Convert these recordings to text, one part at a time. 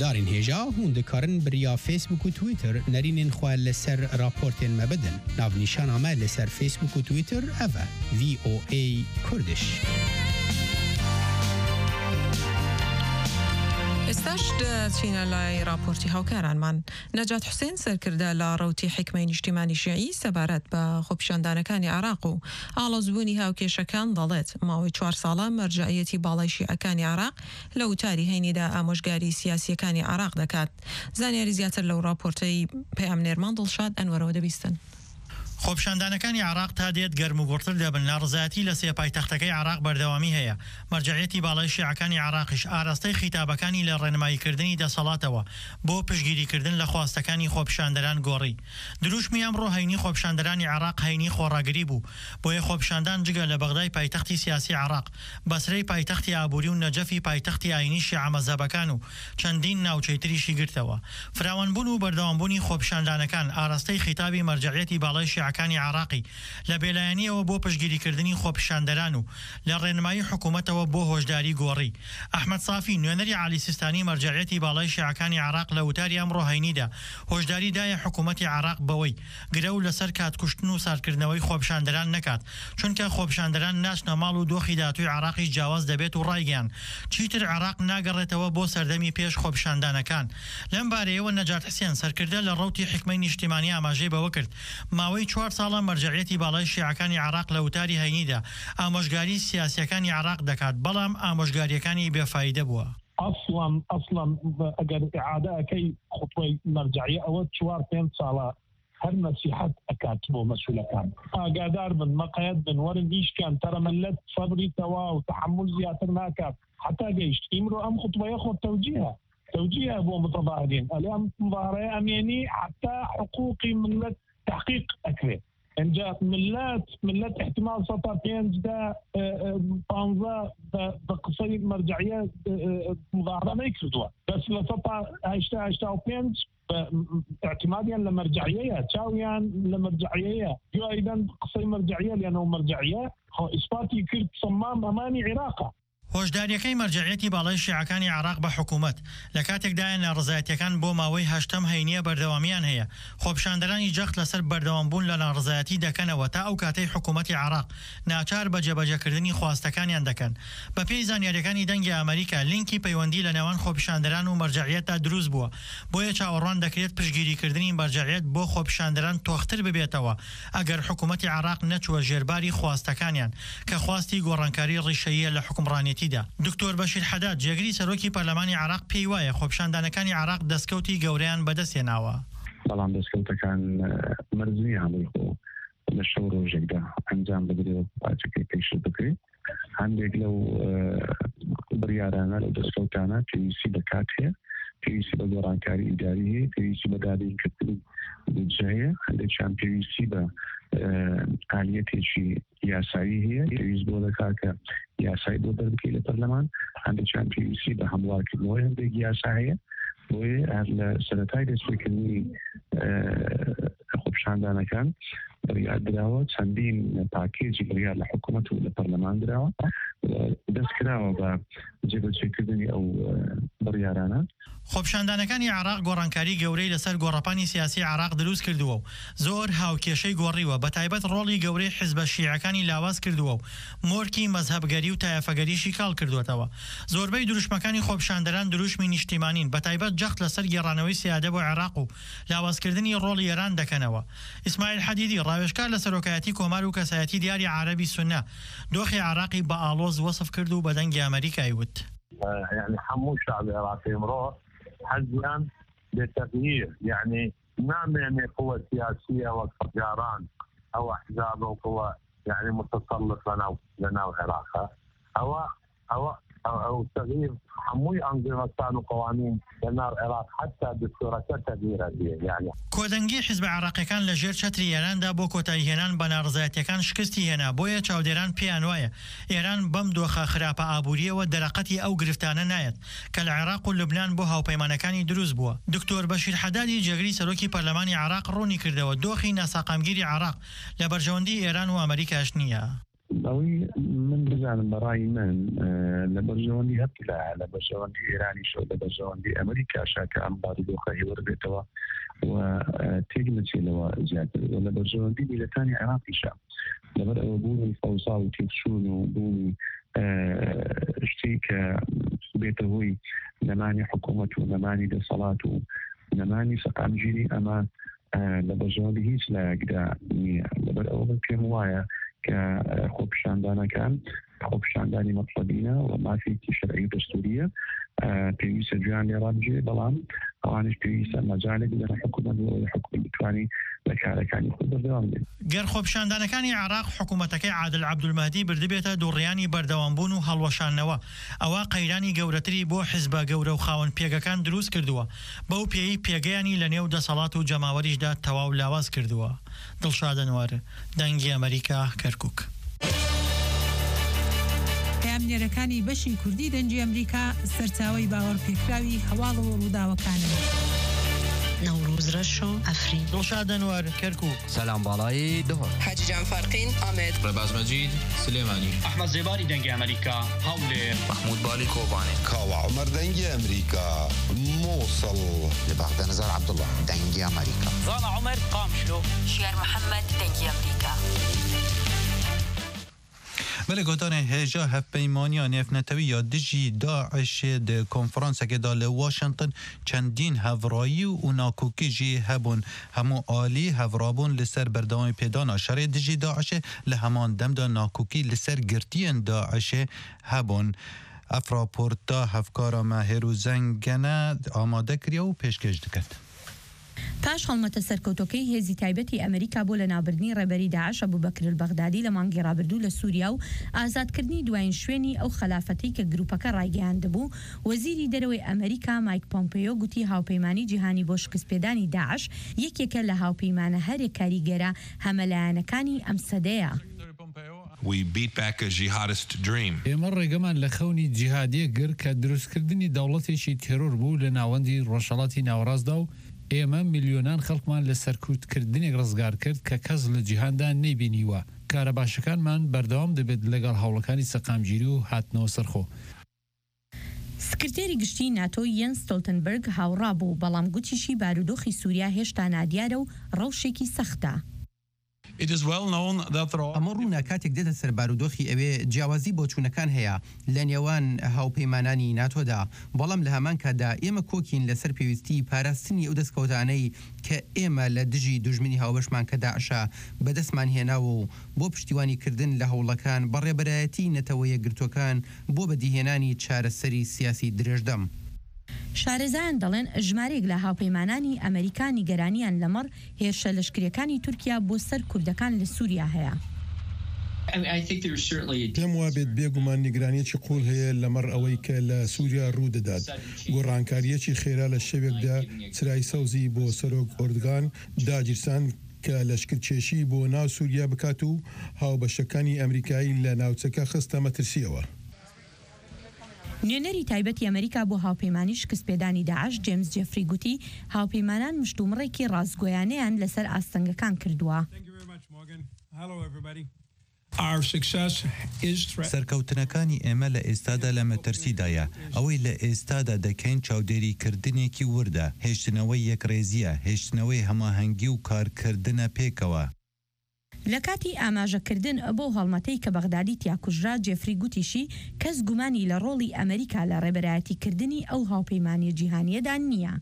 هەوادارین هێژا هون دەکارن بریا فیسبوک و تویتر نەرینên xwe li ser raportên me bidin. Navnîşana me li ser Facebook û Twitter ev e VOA Kurdish. ئێستاش دەچینە لای راپۆرتی هاوکارانمان. نەجات حوسێن سەرکردە لە ڕەوتی حکمەی نیشتیمانی شیعی سەبارەت بە خۆپیشاندانەکانی عێراق و ئاڵۆزبوونی هاوکێشەکان دەڵێت ماوەی 4 ساڵە مەرجەعیەتی باڵای شیعەکانی عێراق لە وتاری هەینیدا ئامۆژگاری سیاسیەکانی عێراق دەکات. زانیاری زیاتر لەو راپۆرتەی پەیامنێرمان دڵشاد ئەنوەرەوە دەبیستن. خۆپیشاندانەکانی عێراق تا دێت گەرموگوڕتر دەبن لە ڕزایەتی لە سێ پایتەختەکەی عێراق بەردەوامی هەیە. مەرجەعیەتی باڵای شیعەکانی عێراقیش ئاراستەی خیتابەکانی لە ڕێنماییکردنی دەسەڵاتەوە بۆ پشگیریکردن لە خواستەکانی خۆپیشاندەران گۆڕی. دروشمی ئەمڕۆ هەینی خۆپیشاندەرانی عێراق هەینی خۆڕاگری بوو. بۆیە خۆپیشاندان جگە لە بەغدای پایتەختی سیاسی عێراق، بەسرەی پایتەختی ئابووری و نەجەفی پایتەختی ئاینی شیعە مەزهەبەکان و چەندین ناوچەی تریشی گرتەوە. فراوانبوون و بەردەوامبوونی خۆپیشاندانەکان ئاراستەی خیتابی مەرجەعیەتی باڵای شیعەکانی عێراقی لە بێلایەنیەوە بۆ پشگیریکردنی خۆپیشاندەران و لە ڕێنمایی حکوومەتەوە بۆ هۆشداری گۆڕی. ئەحمەد سافی نوێنەری عالی سیستانی مەرجەعیەتی باڵای شیعەکانی عێراق لە وتاری ئەمڕۆ هەینیدا هۆشداری دایە حکوومەتی عێراق بەوەی گرە و لەسەر کاتکوشتن و ساردکردنەوەی خۆپیشاندەران نەکات، چونکە خۆپیشاندەران ناچنە ماڵ و دۆخی داهاتووی عێراقیش جیاواز دەبێت و ڕایگەیان چیتر عێراق ناگەڕێتەوە بۆ سەردەمی پێش خۆپیشاندانەکان. لەم بارەیەوە نەجات حوسێن سەرکردە لە ڕەوتی حکمەی نیشتیمانی ئاماژەی بەوە کرد ماوەی 4 ساڵە مەرجەعیەتی باڵای شیعەکانی عێراق لە وتاری هەینیدا ئامۆژگاری سیاسیەکانی عێراق دەکات، بەڵام ئامۆژگاریەکانی بێفایدە بووە. اصلا اگر اعاده اكي خطوه مرجعيه او 4-5 ساله هر نصيحه اكاتبه مسؤوله كان اقادر من مقيد من ورديش كان ترى ملت صبري توا وتحمل زياده ناكات حتى جيش امرؤ ام خطوه ياخذ توجيهها ابو متظاهرين اليوم مظاهره امني حتى حقوقي ملت تحقيق اكثر ان جاء ملت احتمال سطر بينز دا بانزا بقصي مرجعيه مظاهره ما يكردوا بس لسطر هاشتا وبينز اعتماديا لمرجعيه تشاويا لمرجعيه جو ايضا قصي مرجعيه لانه مرجعيه هو اثباتي كرد صمام اماني عراقه. هۆشداریەکەی مەرجەعیەتی باڵای شیعەکانی عێراق بە حکوومەت لە کاتێکدایە ناڕزایەتیەکان بۆ ماوەی 8ەم هەینیە بەردەوامیان هەیە. خۆپیشاندەرانی جەخت لەسەر بەردەوامبوون لە ناڕزایەتی دەکەنەوە تا ئەو کاتەی حکوومەتی عێراق ناچار بە جێبەجێکردنی خواستەکانیان دەکەن. بە پێی زانیاریەکانی دەنگی ئەمریکا لینکی پەیوەندی لە نێوان خۆپیشاندەران و مەرجەعیەتدا دروست بووە، بۆیە چاوەڕوان دەکرێت پشگیریکردنی مەرجەعیەت بۆ خۆپیشاندەران تۆختر ببێتەوە ئەگەر حکوومەتی عێراق نەچووە ژێرباری خواستەکانیان کە خواستی گۆڕانکاری ڕیشەیە لە حکومڕانێتی. دکتۆر بەشیر حەداد جێگری سەرۆکی پەرلەمانی عێراق پێی وایە خۆپیشاندانەکانی عێراق دەستکەوتی گەورەیان بەدەستێناوە. بەڵام دەستکەوتەکان مەرزی هەمووی خۆ لە شەو ڕۆژێکدا ئەنجام بدرێت پاچەکەی پێشتر بکرێت. هەندێک لەو بڕیارانە لەو دەستکەوتانە پێویستی بە کات هەیە، پێویستی بە گۆڕانکاری ئیداری هەیە، پێویستی بە دابینکردنی بودجە هەیە، هەندێکیان پێویستی بە ئالیەتێکی یاسایی هەیە، پێویست بۆ دەکات کە یاسایی بۆ دەربکەی لە پەرلەمان، هەندێکیان پێویستی بە هەموارکردنەوەی هەندێک یاسا هەیە. بۆیە هەر لە سەرەتای دەستپێکردنی خۆپیشاندانەکان بڕیار دراوە، چەندین پاکێجی بڕیار لە حکوومەت و لە پەرلەمان دراوە، دەست کراوە بە جێبەجێکردنی ئەو بڕیارانە. خۆپیشاندانەکانی عێراق گۆڕانکاری گەورەی لەسەر گۆڕەپانی سیاسی عێراق دروست کردووە و زۆر هاوکێشەی گۆڕیوە، بە تایبەت ڕۆڵی گەورەی حیزبە شیعەکانی لاواز کردووە و مۆرکی مەزهەبگەری و تایەفەگەریشی کاڵ کردوێتەوە. زۆربەی دروشمەکانی خۆپیشاندەران دروشمی نیشتیمانین، بە تایبەت جەخت لەسەر گێڕانەوەی سیادە بۆ عێراق و لاوازکردنی ڕۆڵی ئێران دەکەنەوە. ئیسماعیل حەدیدی ڕاوێژکار لە سەرۆکایەتی کۆمار و کەسایەتی دیاری عەرەبی سونە دۆخی عێراقی بە ئاڵۆز وەسف کرد و بە دەنگی ئەمریکای وت يعني حمو الشعب العراقي امرؤ حزبا للتغيير، يعني ما يعني قوة سياسية وتجاران أو أحزاب أو قوة يعني متسلط لنا العراق أو تغيير حموي أنظمة وقوانين لنا العراق حتى بصورة تغيير هذه يعني کۆدەنگی حیزب عێراقیەکان لە ژێر چەتری ئێراندا بۆ کۆتاییهێنان بە ناڕزایەتیەکان شکستی هێنا، بۆیە چاودێران پێیان وایە ئێران بەم دۆخە خراپە ئابووریەوە دەرەقەتی ئەو گرفتانە نایەت کە لە عێراق و لوبنان بۆ هاوپەیمانەکانی دروست بووە. دکتۆر بەشیر حەدادی جێگری سەرۆکی پەرلەمانی عێراق ڕوونی کردەوە دۆخی ناساقامگیری عێراق لە بەرژەوەندی ئێران و ئەمریکاش نییە. ئەوەی من نازانم بەڕای من لە بەرژەوەندی هەپلا لە بەرژەوەندی ئێرانی شۆ لە بەرژەوەندی ئەمریکا شاکە ئەم بارودۆخە هێوەربێتەوە و تێک نچێتەوە زیاتر لە بەرژەوەندی میلەتانی عێراقیشە لەبەر ئەوە بوونی فەوزا و تێکچوون و بوونی شتێک کە بێتە هۆی نەمانی حکوومەت و نەمانی دەسەڵات و نەمانی سەقامگیری ئەمان لە بەرژەوەندی هیچ لایەکدا نییە لەبەر ئەوە پێم وایە کە خۆپیشاندانەکان خۆپیشاندانی مەطلبینە و مافێکی شەرعی دەستوریە پێویستە گویان لێڕا بجێ بەڵام ئەوانش پێویستە مەجالێک لە حکوومەت و حکومەت بتوانی لە کارەکانی خۆ بەردەوام بێت. گەر خۆپیشاندانەکانی عێراق حکوومەتەکەی عادل عەبدولمەهدی بردبێتە دووڕیانی بەردەوامبوون و هەڵوەشانەوە ئەوە قەیرانی گەورەتری بۆ حیزبە گەورە و خاوەن پێگەکان دروست کردووە بەو پێی پێگەیانی لە نێو دەسەڵات و جەماوەریشدا تەواو لاواز کردووە. دڵشاد ئەنوار دەنگی ئەمریکا کەرکووک. پامنێرەکانی بەشی کوردی دەنگی ئەمریکا سەرچاوەی باوەڕپێکراوی هەواڵەوە ڕووداوەکانن. نوروز رشو افرین دڵشاد ئەنوار کەرکووک. سلام باڵایی دهۆ حاجی جان فارقین ئامێد ڕێباز مەجید سلێمانی ئەحمەد زێباری دەنگی ئەمریکا هەولێر محمود بالی کۆبانێ کاوە عومەر دەنگی ئەمریکا مووسڵ لە بەغدە نەزار عەبدوڵڵا دەنگی ئەمریکا زانا عومەر قامشلۆ شێر محەممەد دەنگی ئەمریکا. بله گوتان هجا هفپیمانیا نفنتوی یا دجی داعش ده کنفرانس که دال واشنطن چندین هورایی و ناکوکی جی هبون همو آلی هورابون لسر بردوام پیدانا شر دجی داعش لهمان دم دا ناکوکی لسر گرتین داعش هبون افراپورتا هفکارا مهرو زنگنه آماده کریا و پیشکش دکت. پاش هەڵمەتە سەرکەوتۆکەی هێزی تایبەتی ئەمریکا بۆ لە نابردنی ڕێبەری داعش ئەبوبەکر البەغدادی لە مانگی ڕابردوو لە سووریا و ئازادکردنی دوایین شوێنی ئەو خەلافەتی کە گروپەکە ڕایگەیاندبوو وەزیری دەرەوەی ئەمریکا مایک پۆمپیۆ گوتی هاوپەیمانی جیهانی بۆ شکستپێدانی داعش یەکێکە لە هاوپەیمانە هەرێک کاریگەرە هەمەلایەنەکانی ئەم سەدەیە. We beat back a jihadist dream. ئێمە ڕێگەمان لە خەونی جیهادیە گر کە دروستکردنی دەوڵەتێکی تێرۆر بوو لە ناوەندی ڕۆژهەڵاتی ناوەڕاستدا و ئێمە میلیۆنان خەڵکمان لە سەرکوتکردنێک ڕزگار کرد کە کەس لە جیهاندا نەیبینیوە. کارە باشەکانمان بەردەوام دەبێت لەگەڵ هەوڵەکانی سەقامگیری و هاتنەوە سەرخۆ. سکرتێری گشتی ناتۆ یەنس ستۆلتنبەرگ هاوڕا بوو بەڵام گوتیشی بارودۆخی سووریا هێشتا نادیارە و ڕەوشێکی سەختە. ئەمە ڕوونا کاتێک دێتە سەر بارودۆخی ئەوێ جیاوازی بۆ چوونەکان هەیە لە نێوان هاوپەیمانانی ناتۆدا بەڵام لە هەمان کادا ئێمە کۆکین لەسەر پێویستی پاراستنی ئەو دەستکەوتانەی کە ئێمە لە دژی دوژمنی هاوبەشمان کە داعشە بەدەستمان هێناوە و بۆ پشتیوانیکردن لە هەوڵەکان بەڕێبەرایەتی نەتەوەیە گرتوەکان بۆ بەدیهێنانی چارەسەری سیاسی درێژدەم. شارەزایان دەڵێن ژمارەیەک لە هاوپەیمانانی ئەمریکانی گەرانیان لەمەڕ هێرشە لەشکریەکانی تورکیا بۆ سەر کوردەکان لە سووریا هەیە. پێم وابێت بێگومان نیگرانیەکی قوڵ هەیە لەمەڕ ئەوەی کە لە سووریا ڕوودەدات گۆڕانکاریەکی خێرا لە شەوێکدا چرای سەوزی بۆ سەرۆک ئۆردگان داگیرسان کە لەشکرچێشی بۆ ناو سووریا بکات و هاوبەشەکانی ئەمریکایی لە ناوچەکە خستە مەترسیەوە. نوێنەری تایبەتی ئەمریکا بۆ هاوپەیمانی شکستپێدانی داعش جێمس جێفری گوتی هاوپەیمانان مشتومڕێکی ڕازگۆیانەیان لەسەر ئاستەنگەکان کردووە. سەرکەوتنەکانی ئێمە لە ئێستادا لە مەترسیدایە ئەوەی لە ئێستادا دەکەین چاودێریکردنێکی وردە هێشتنەوەی یەکڕێزیە هێشتنەوەی هەماهەنگی و کارکردنە پێکەوە. لە کاتی ئاماژەکردن بۆ هەڵمەتەی کە بەغدادی تیاکوژرا جێفری گوتیشی کەس گومانی لە ڕۆڵی ئەمریکا لە ڕێبەرایەتیکردنی ئەو هاوپەیمانیە جیهانیەدا نییە.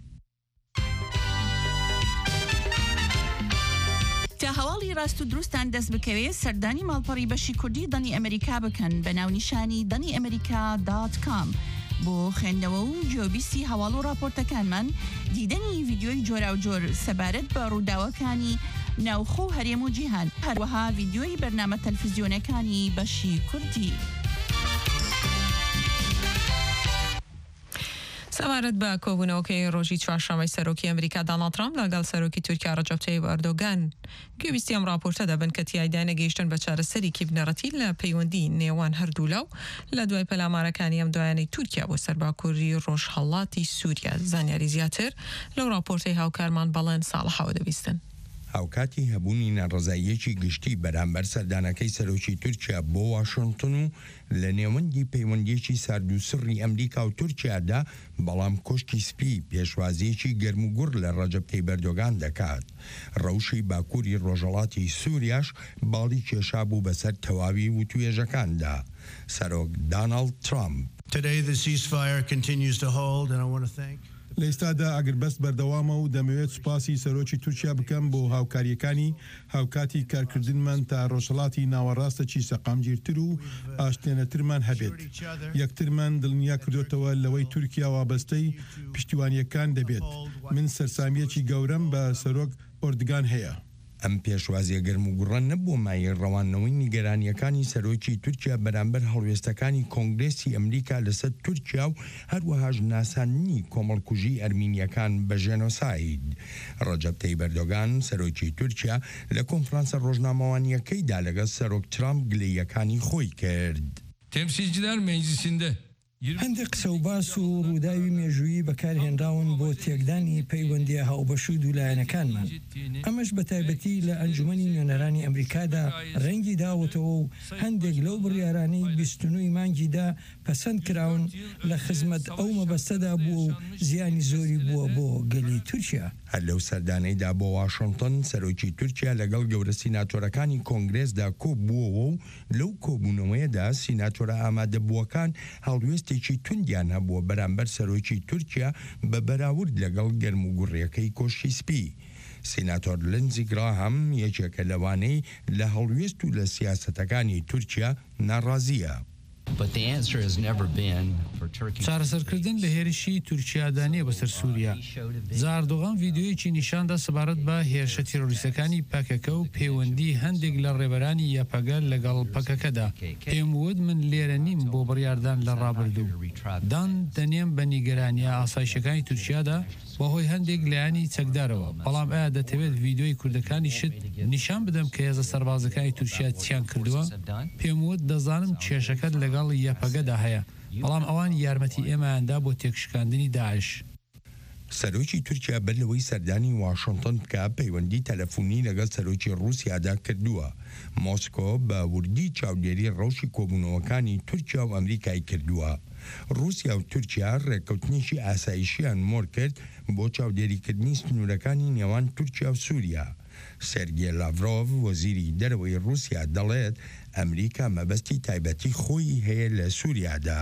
تا هەواڵی ڕاست و دروستان دەست بکەوێت سەردانی ماڵپەڕی بەشی کوردی دەنی ئەمریکا بکەن بە ناونیشانی دەنی ئەمریکا.com بۆ خوێندنەوە و جۆبیستی هەواڵ و راپۆرتەکانمان دیدەنی ڤیدیۆی جۆرا و جۆر سەبارەت بە ڕووداوەکانی ناوخۆ و هەرێم و جیهان هەروەها ڤیدیۆی بەرنامە تەلەڤیزیۆنەکانی بەشی کوردی. سەبارەت بە کۆبوونەوەکەی ڕۆژی چوارشەممەی سەرۆکی ئەمریکا دۆناڵد ترامپ لەگەڵ سەرۆکی تورکیا ڕەجەب تەیب ئەردۆگان گوێبیستی ئەم راپۆرتە دەبن کە تیایدا نەگەیشتن بە چارەسەرێکی بنەڕەتی لە پەیوەندی نێوان هەردوو لاو لە دوای پەلامارەکانی ئەم دوایانەی تورکیا بۆ سەرباکووری ڕۆژهەڵاتی سووریا. زانیاری زیاتر لەو راپۆرتەی هاوکارمان بەڵێن ساڵحەوە دەبیستن. هاوکاتی هەبوونی ناڕزاییەکی گشتی بەرامبەر سەردانەکەی سەرۆکی تورکیا بۆ واشنگتن و لە نێوەندی پەیوەندیەکی ساردوسڕی ئەمریکا و تورکیادا بەڵام کۆشتی سپی پێشوازیەکی گەرم و گوڕ لە ڕەجەب تەیب ئەردۆغان دەکات. ڕەوشی باکووری ڕۆژهەڵاتی سووریاش باڵی کێشا بوو بەسەر تەواوی وتوێژەکاندا. سەرۆک داناڵد ترامپ لە ئێستادا ئەگەر بەست بەردەوامە و دەمەوێت سوپاسی سەرۆکی تورکیا بکەم بۆ هاوکاریەکانی هاوکاتی کارکردنمان تا ڕۆژهەڵاتی ناوەڕاستەکی سەقامگیرتر و ئاشتێنەترمان هەبێت. یەکترمان دڵنیا کردوتەوە لەوەی تورکیا وابەستەی پشتیوانیەکان دەبێت. من سەرسامیەکی گەورەم بە سەرۆک ئۆردگان هەیە. ئەم پێشوازیە گەرم و گوڕە نەبوو مای ڕەوانەوەی نیگەرانیەکانی سەرۆکی تورکیا بەرامبەر هەڵوێستەکانی کۆنگرێسی ئەمریکا لەسەر تورکیا و هەروەهاش ناساندنی کۆمەڵکوژی ئەرمینیەکان بە ژێنۆساید. ڕەجەب تەیب ئەردۆغان سەرۆکی تورکیا لە کۆنفرانسە ڕۆژنامەوانیەکەیدا لەگەڵ سەرۆک ترامپ گلەیەکانی خۆی کرد. تێمسیلجیلار مەجلیسیندە هەندێک قسە و باس و ڕووداوی مێژوویی بەکارهێنراون بۆ تێکدانی پەیوەندی هاوبەش و دوولایەنەکانمان. ئەمەش بە تایبەتی لە ئەنجومەنی نوێنەرانی ئەمریکادا ڕەنگی داوتەوە و هەندێک لەو بڕیارانەی 29 مانگیدا پەسەند کراون لە خزمەت ئەو مەبەستەدا بووە و زیانی زۆری بووە بۆ گەلی تورکیا. هەر لەو سەردانەیدا بۆ واشنگتن سەرۆکی تورکیا لەگەڵ گەورە سیناتۆرەکانی کۆنگرێسدا کۆبووەوە و لەو کۆبوونەوەیەدا سیناتۆرە ئامادەبووەکان هەڵوێستێکی توندیان هەبووە بەرامبەر سەرۆکی تورکیا بە بەراورد لەگەڵ گەرم و گوڕیەکەی کۆشتی سپی. سیناتۆر لنزی گراهام یەکێکە لەوانەی لە هەڵوێست و لە سیاسەتەکانی تورکیا ناڕازیە. چارەسەرکردن لە هێرشی تورکیادانێ بەسەر سووریا. زاردۆغان ڤیددیۆیەکی نیشاندا سەبارەت بە هێرشە تیرۆریستەکانی پەکەکە و پەیوەندی هەندێک لە ڕێبەرانی یاپەگە لەگەڵ پەکەکەدا. پێم وت من لێرە نیم بۆ بڕیاردان لە ڕابردوو. دان دەنێم بە نیگەرانیە ئاسایشەکانی تورکیادا بەهۆی هەندێک لایانی چەکدارەوە. بەڵام ئایا دەتەوێت ڤیددیۆی کوردەکانی شت نیشان بدەم کە هێزە سەربازەکانی تورکیا چیان کردووە؟ پێم وت دەزانم کێشەکەت لەگەڵ یاپەگەدا هەیە، بەڵام ئەوان یارمەتی ئێمەیاندا بۆ تێکشکاندنی داعش. سەرۆکی تورکیا بەر لەوەی سەردانی واشنگتن بکە پەیوەندی تەلەفۆنی لەگەڵ سەرۆکی ڕووسیادا کردووە. مۆسکۆ بە وردی چاودێری ڕەوشی کۆبوونەوەکانی تورکیا و ئەمریکای کردووە. رووسیا و تورکیا ڕێککەوتنیشی ئاسایشیان مۆر کرد بۆ چاودێریکردنی سنوورەکانی نێوان تورکیا و سووریا. سەرگێ لاڤرۆڤ وەزیری دەرەوەی رووسیا دەڵێت ئەمریکا مەبەستی تایبەتی خۆی هەیە لە سووریادا.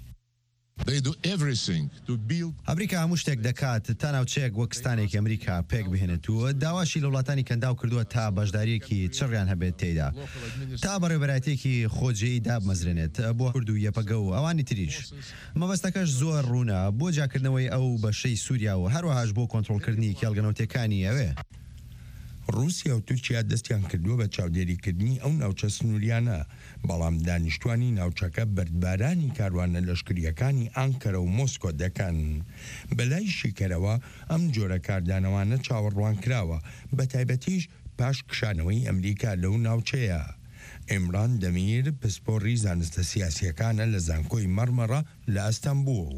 ئەمریکا هەموو شتێک دەکات تا ناوچەیەک وەکستانێکی ئەمریکا پێک بهێنێتوە داواشی لە وڵاتانی کەنداو کردووە تا بەشداریەکی چڕیان هەبێت تێیدا تا بەڕێوەبەرایەتێکی خۆجێی دابمەزرێنێت بۆ کورد و یەپەگە و ئەوانی تریش. مەبەستەکەش زۆر ڕوونە بۆ جاکردنەوەی ئەو بەشەی سووریا و هەروەهاش بۆ کۆنتڕۆڵکردنی کێڵگەنەوتەکانی ئەوێ. رووسیا و تورکیا دەستیان کردووە بە چاودێریکردنی ئەو ناوچە سنووریانە، بەڵام دانیشتوانی ناوچەکە بەردبارانی کاروانە لەشکریەکانی ئانکەرە و مۆسکۆ دەکەن. بەلای شیکەرەوە ئەم جۆرە کاردانەوانە چاوەڕوان کراوە، بە تایبەتیش پاش کشانەوەی ئەمریکا لەو ناوچەیە. ئێمران دەمیر پسپۆڕی زانستە سیاسیەکانە لە زانکۆی مەرمەڕە لە ئەستەمبول.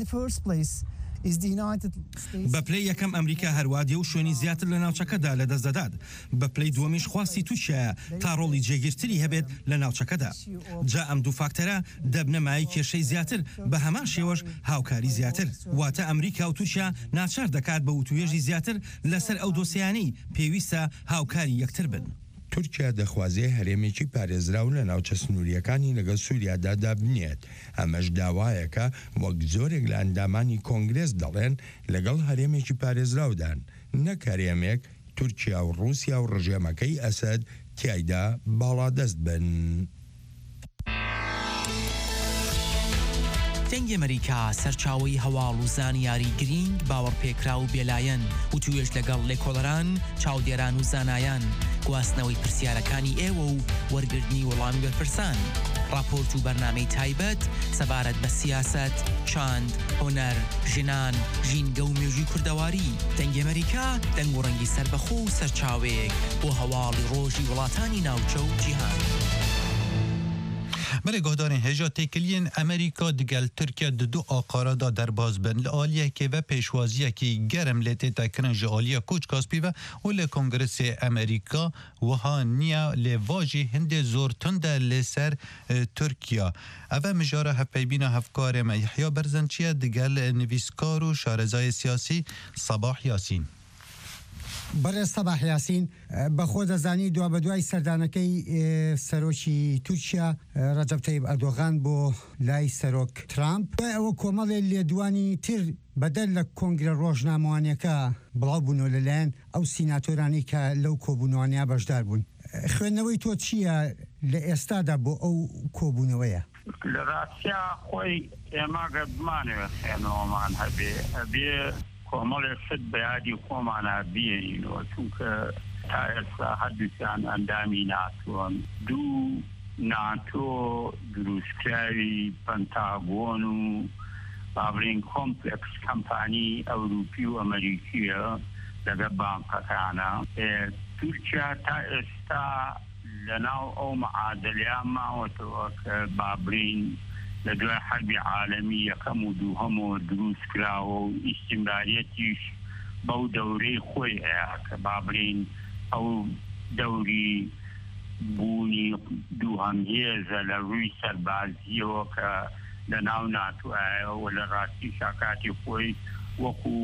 بە پلەی یەکەم ئەمریکا هەروادێ و شوێنی زیاتر لە ناوچەکەدا لە دەستدەدات. بە پلەی دووەمیش خواستی تووشایە تا ڕۆڵی جێگیرتری هەبێت لە ناوچەکەدا. جا ئەم دوو فاکتەرە دەبنە مای کێشەی زیاتر بە هەمان شێوەش هاوکاری زیاتر. واتە ئەمریکا و تووشیا ناچار دەکات بە وتوێژی زیاتر لەسەر ئەو دۆسیانەی پێویستە هاوکاری یەکتر بن. تورکیا دەخوازێ هەرێمێکی پارێزراو لە ناوچە سنووریەکانی لەگەڵ سووریادا دابنێت. ئەمەش داوایەکە وەک زۆرێک لە ئەندامانی کۆنگرێس دەڵێن لەگەڵ هەرێمێکی پارێزراودان، نەک هەرێمێک تورکیا و رووسیا و ڕژێمەکەی ئەسەد تیایدا باڵادەست بن. دەنگی ئەمریکا سەرچاوی هەواڵ و زانیاری گرنگ باوەڕپێکرا و بێلایەن و توێژ لەگەڵ لێکۆڵەران، چاودێران و زانایان، گواستنەوەی پرسیارەکانی ئێوە و وەرگرتنی وەڵامی بەرپرسان، راپۆرت و بەرنامەی تایبەت سەبارەت بە سیاست، چاند، هۆنەر، ژنان، ژینگە و مێژووی کوردەواری. دەنگی ئەمریکا دەنگ و ڕەنگی سەربەخۆ و سەرچاوەیەک بۆ هەواڵی ڕۆژی وڵاتانی ناوچە و جیهان. بله گهدارین هجا تکلین امریکا دگل ترکیه دو آقاردا در بازبن لآلیه که و پیشوازیه که گرم لیتی تکرن جآلیه کوچ کاسپی و لکنگرس امریکا وها نیا لواجی هند زورتند لسر ترکیه اوه مجاره هفپیبینا هفکار ما یحیا برزنچیه دگل نویسکار و شارزای سیاسی صباح یاسین بەڕێز سەباح یاسین بەخۆ دەزانی دوا بە دوای سەردانەکەی سەرۆکی تورکیا ڕەجەب تەیب ئەردۆغان بۆ لای سەرۆک ترامپ ئەوە کۆمەڵێ لێدوانی تر بەدەر لە کۆنگرە ڕۆژنامەوانیەکە بڵاو بوونەوە لەلایەن ئەو سیناتۆرانی کە لەو کۆبوونەوانیا بەشدار بوون خوێندنەوەی تۆ چییە لە ئێستادا بۆ ئەو کۆبوونەوەیە لە ڕاستیا خۆی ئێمە گەبمانەوە خوێنەوەمان هەبێ کۆمەڵێک شت بە یادی خۆمانە بێنینەوە چونکە تا ئێستا هەردووکیان ئەندامی ناتووەن دوو ناتۆ دروستکراوی پەنتاگۆن و بابرین کۆمپلێکس کەمپانی ئەوروپی و ئەمریکیە لەگە بانکەکانە تورکیا تا ئێستا لەناو ئەو معادلەیە ماوەتەوە کە بابرین لە دوای حربی عالەمی یەکەم و دووهەمەوە دروست کراوە و ئیستیمراریەتیش بەو دەورەی خۆی هەیە کە بابرین ئەو دەوری بوونی دووهەم هێزە لە ڕووی سەربازیەوە کە لە ناو ناتوایەوە لە ڕاستی شاکاتی خۆی وەکو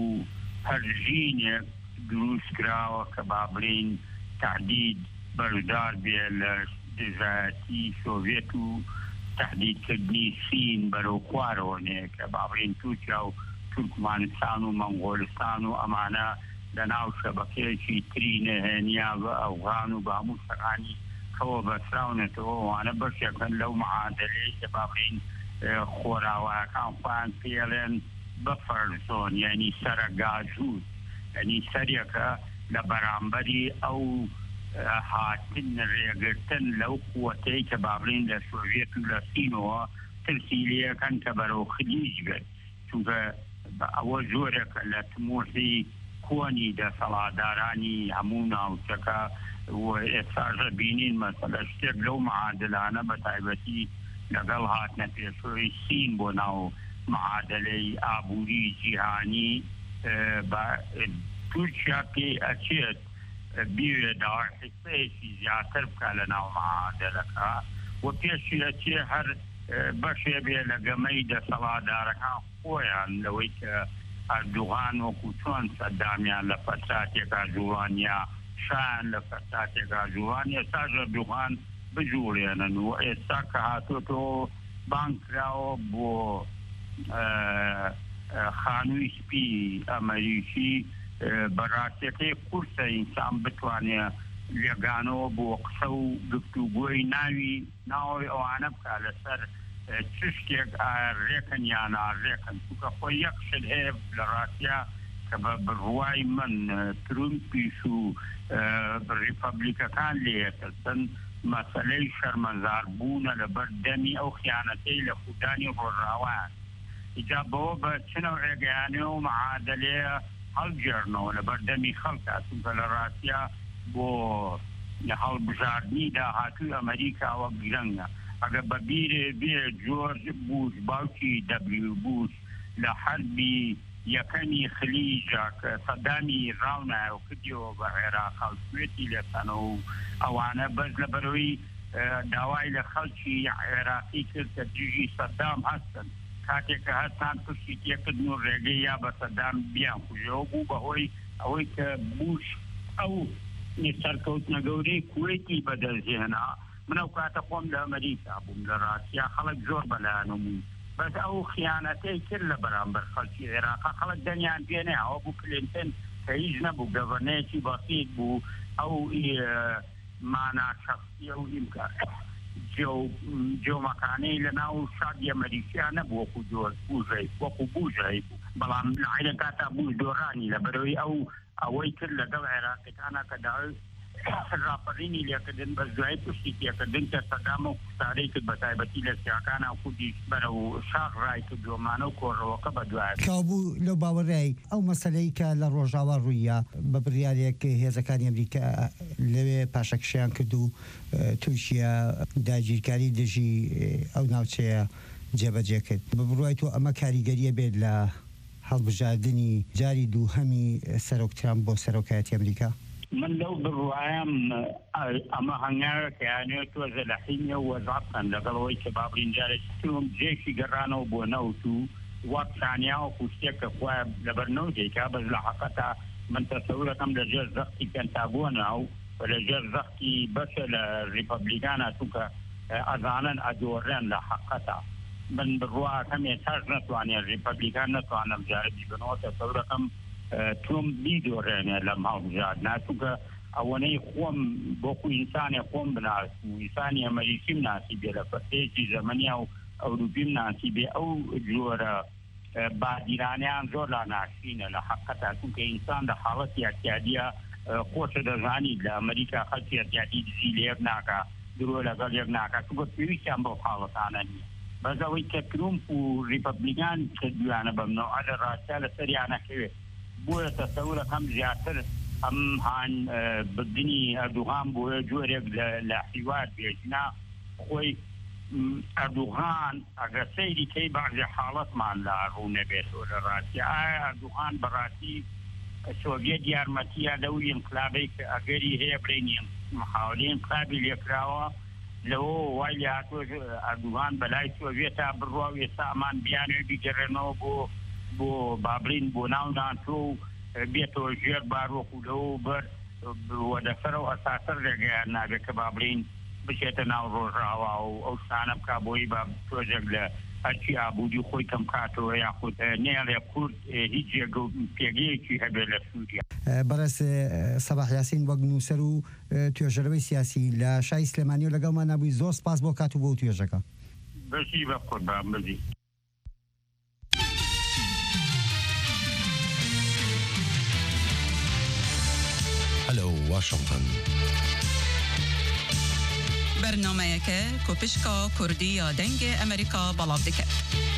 هەرژینێک دروست کراوە کە بابرین تهدید بەردار بێ لە دژایەتی سۆڤێت و تهدیدکردنی سین بەرەو خوارەوەنەیە کە بابرین تورکیا و تورکمانستان و مەنگۆلستان و ئەمانە لە ناو شەبەکەیەکی تری نەهێنیا بە ئەوغان و بە هەموو شەڕانی کەوە بەسراونێتەوە ئەوانە بەشێکن لەو معادلەیە کە بابرین خۆراوایەکان خۆیان پێڵێن بەفەر زۆن یعنی سەرە گاجوود یعنی سەرێکە لە بەرامبەری ئەو هاتن ڕێگرتن لەو قووەتەی کە بابرین لە سۆڤێت و لە سینەوە ترسی لێەکەن کە بەرەو خلیج بێت چونکە ئەوە زۆرێکە لە تمۆحی کۆنی دەسەڵاتدارانی هەموو ناوچەکە ئێستاژە بینین مەسەلە شتێک لەو معادلانە بە تایبەتی لەگەڵ هاتنە پێشۆی سین بۆ ناو معادلەی ئابووری جیهانی تورکیا پێی ئەچێت بیوێ داواحسەیەکی زیاتر بکە لە ناو معادلەکە و پێشی ئەچێ هەر بەشێ بێ لە گەمەی دەسەڵاتدارەکان خۆیان لەوەی کە ئەردوغان وەکو چۆن سەدامیان لە فەساتێکا جوڵانیا شایان لە فەساتێکا جوڵان ئێستاش ئەردوغان بجوڵێنن و ئێستا کە هاتۆتەوە بانگ کراوە بۆ خانووی سپی ئەمریکی بەڕاستیەکەی قورسە ئینسان بتوانێت لێگانەوە بۆ قسە و گفتوگۆی ناوی ئەوانە بکە لەسەر چ شتێک ڕێکن یان ناڕێکن چونکە خۆی یەک شت هەیە لە ڕاستیە کە بە بڕوای من ترومپیش و ریپەبلیکەکان لێتەن مەسەلەی شەرمەزاربوونە لەبەر دەمی ئەو خیانەتەی لە خودانی ڕۆژاوایان ئیجا بەوە بە چنە ڕێگەیانەوە و معادلەیە هەڵگێڕنەوە لە بەردەمی خەڵکە چونکە لە ڕاستیە بۆ هەڵبژاردننی داهاتووی ئەمریکاوە گرنگە ئەگە بەبیرێ بێ جۆرج بوش باوکی دەبلیو بوش لە حەربی یەکەمی خلیجە کە سەدامی ڕاونایە و کردیەوە بە عێراق خەڵکوێتی لێسەنەوە و ئەوانە بەس لە بەرەوەی داوای لە خەڵکی عێراقی کرد کە دژی سەدام هەستن کاتێککە هەستان پشتی تێکردن و ڕێگەی یا بە سەدام بیان خوژەوە بوو بەهۆی ئەوەی کە بوش ئەو سەرکەوتنە گەورەی کوێتی بەدەستهێنا من ئەو کاتە خۆم لە ئەمریکا بووم لە ڕاستیا خەڵک زۆر بەلایەنم بەس ئەو خیانەتەی کرد لە بەرامبەر خەڵکی عێراقا خەڵک دەنیان پێنێ ئەوە بوو کلێنتن کە هیچ نەبوو گەڤەرنەیەکی بەسیط بوو ئەو مانا شەخصیە و ئیمکان جۆمەکانەی لە ناو شادی ئەمریکیا نەبوو وەکو جۆرج بوژەی وەکو بوژەی بوو بەڵام لە عینە کاتا بوش دۆڕانی لە بەرەوەی ئەوەی کرد لەگەڵ عێراقیەکانە کە داوای راپەڕینی لێکردن بە دوای پشتی تێکردن کە سەدام و قوتارەی کرد بە تایبەتی لە سیاکانە و خودی بەرە و شاق ڕای کردومانە و کۆڕەوەکە بە دوای کابوو لەو باوەڕایی ئەو مەسلەی کە لە ڕۆژاوا ڕوویە بە بڕیارێک هێزەکانی ئەمریکا لەوێ پاشەکشیان کرد و تورکیا داگیرکاری دژی ئەو ناوچەیە جێبەجێ کرد بە بڕوای تۆ ئەمە کاریگەریە بێت لە هەڵبژاردننی جاری دووهەمی سەرۆک ترامپ بۆ سەرۆکایەتی ئەمریکا؟ من لەو بڕوایم ئەمە هەنگاوێکە یانێت تۆزە لە حینە وەزعبکەن لەگەڵەوەی کە بابرینجارێک تۆم جێشی گەڕانەوە بۆ نەوت و وەک سانیا و کوشتێکە خوای لەبەرنەوە دێکا بەس لە حەقەتا من تەسەورەکەم لەژێر زەختی پێنتاگۆنە و لەژێر زەختی بەشە لە ریپەبلیکانە چونکە ئەزانن ئەدۆڕێن لە حەقەتا من بڕواکەم ێتاش نەتوانێت ریپەبلیکان نەتوانم جاربی بنەوە تەسەورەکەم تۆم بیدۆڕێنێ لەم هەڵبژار ناچووکە ئەوەنەی خۆم بۆکو ئینسانی خۆم بناس و ئینسانی ئەمریکیم ناسی بێ لە پەرتێکی زەمەنیا و ئەوروپیم ناسی بێ ئەو جۆرە بادیرانیان زۆر لا ناشینە لە حەقەتا چونکە ئینسان لە حاڵەتی احتیاجیە خۆشە دەزانیت لە ئەمریکا خەڵکی احتیاجی دزی لە یەک ناکا درۆ لەگەڵ یەک ناکا چونکە پێویستیان بەو حاڵەتانە نییە بەس ئەوەی کە ترۆمپ و ریپەبلیکان کردویانە بەمنەوە لە ڕاستیا لەسەریانەکەوێت بۆیە تەسەورەکەم زیاتر ئەم هاان بردننی ئەردوغان بۆیە جۆرێک لە حیوات بێژنا خۆی ئەردوغان ئەگە سەیری کەی بەعزێ حاڵەتمان لە ڕوو نەبێتەوە لە ڕاستی ئایا ئەردوغان بەڕاستی سۆڤێت یارمەتیە لەو ئینقلابەی کە ئەگەری هەیە بڵێنی محاولەی ئینقلابی لێکراوە لەوە وای لە هاتووە ئەردوغان بەلای سۆڤێتە بڕوا و ئێستا ئەمان بیانوێ بیگەڕێنەوە بۆ بابلین بۆ ناونان تۆ و بێتەوە ژێر باڕۆک و لەوە بەر وەدەسەرەوە ئەساسەر ڕێگەیان نابێت کە بابلین بچێتە ناو ڕۆژاوا و ئەو شتانە بکا بۆی بە پرۆژێک لە هەرچی ئابوودی خۆی کەم کاتەوە یاخود نێڵێ کورد هیچ پێگەیەکی هەبێت لە سووریا بەڕێز سەباح یاسین وەک نووسەر و توێژەرەوەی سیاسی لە شای سلێمانی و لەگەڵمان نبووی زۆر سپاس بۆ کات و بۆ توێژەکە بەشی بە قوربان بزی هەلو واشنگتن بەرنامەیەکە کۆپشکا کوردی یا دەنگی ئەمریکا بەڵاو دەکات.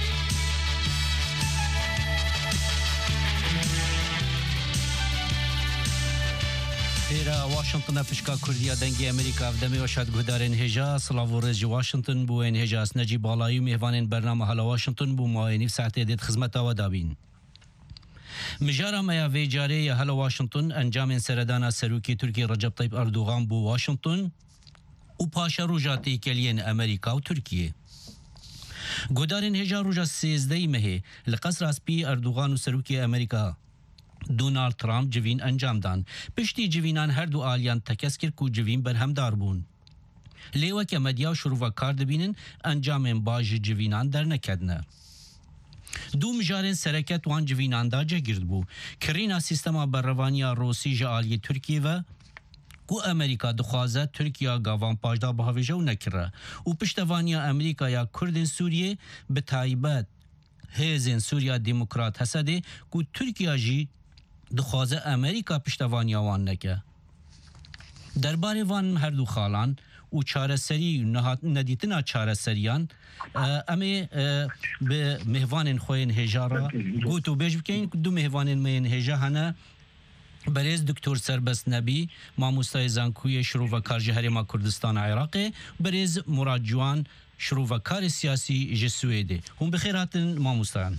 Pêra Washingtona pişka Kurdiya dengê Amerîka ev demê weşat guhdarên hêja Silav û Rêz ji Washington bû ên hêja Necî Balayî û mêvanên bername Hala Washington bû mayê nîv saetê dê xizmeta we dabîn. Mijara meya vê carê ya Hala Washington encamên seredana serokê Tirkiye Recep Tayyip Erdogan bû Washington û paşa roja têkeliyên Amerîka û Tirkiye. Guhdarên hêja roja 13 mehê li qesra spî Erdogan û serokê Amerîka Donald Trump civîn encam dan. Piştî civînan her du aliyan tekez kir ku civîn berhemdar bûn. Lê weke medya û şirûvekar dibînin encamên baş ji civînan dernekedine. Du mijarên sereket wan civînan da cegird bû. Kirîna sîstema berrevaniya Rûsî ji aliyê Tirkiye ve ku Amerîka dixwaze Tirkiya gavan pajda bihêveje û nekire. û piştevaniya Amerîkaya Kurdên Sûriyê bi taybet hêzên Sûriya Demokrat Hesedê ku Tirkiya jî dixwaze Amerîka piştevaniya wan neke. Derbarê van her du xalan û çareserî nedîtina çareseriyan em ê bi mêhvanên xwe yên hêja ra got û bêj bikeyin du mêhvanên me yên hêja hene Berêz Diktor Serbest Nebî mamostayê zankûyê şirûvekar ji Herêma Kurdistana Iraqê berêz Murad Ciwan şirûvekarê siyasî ji Swêdê. Hûn bi xêr hatin mamostayan.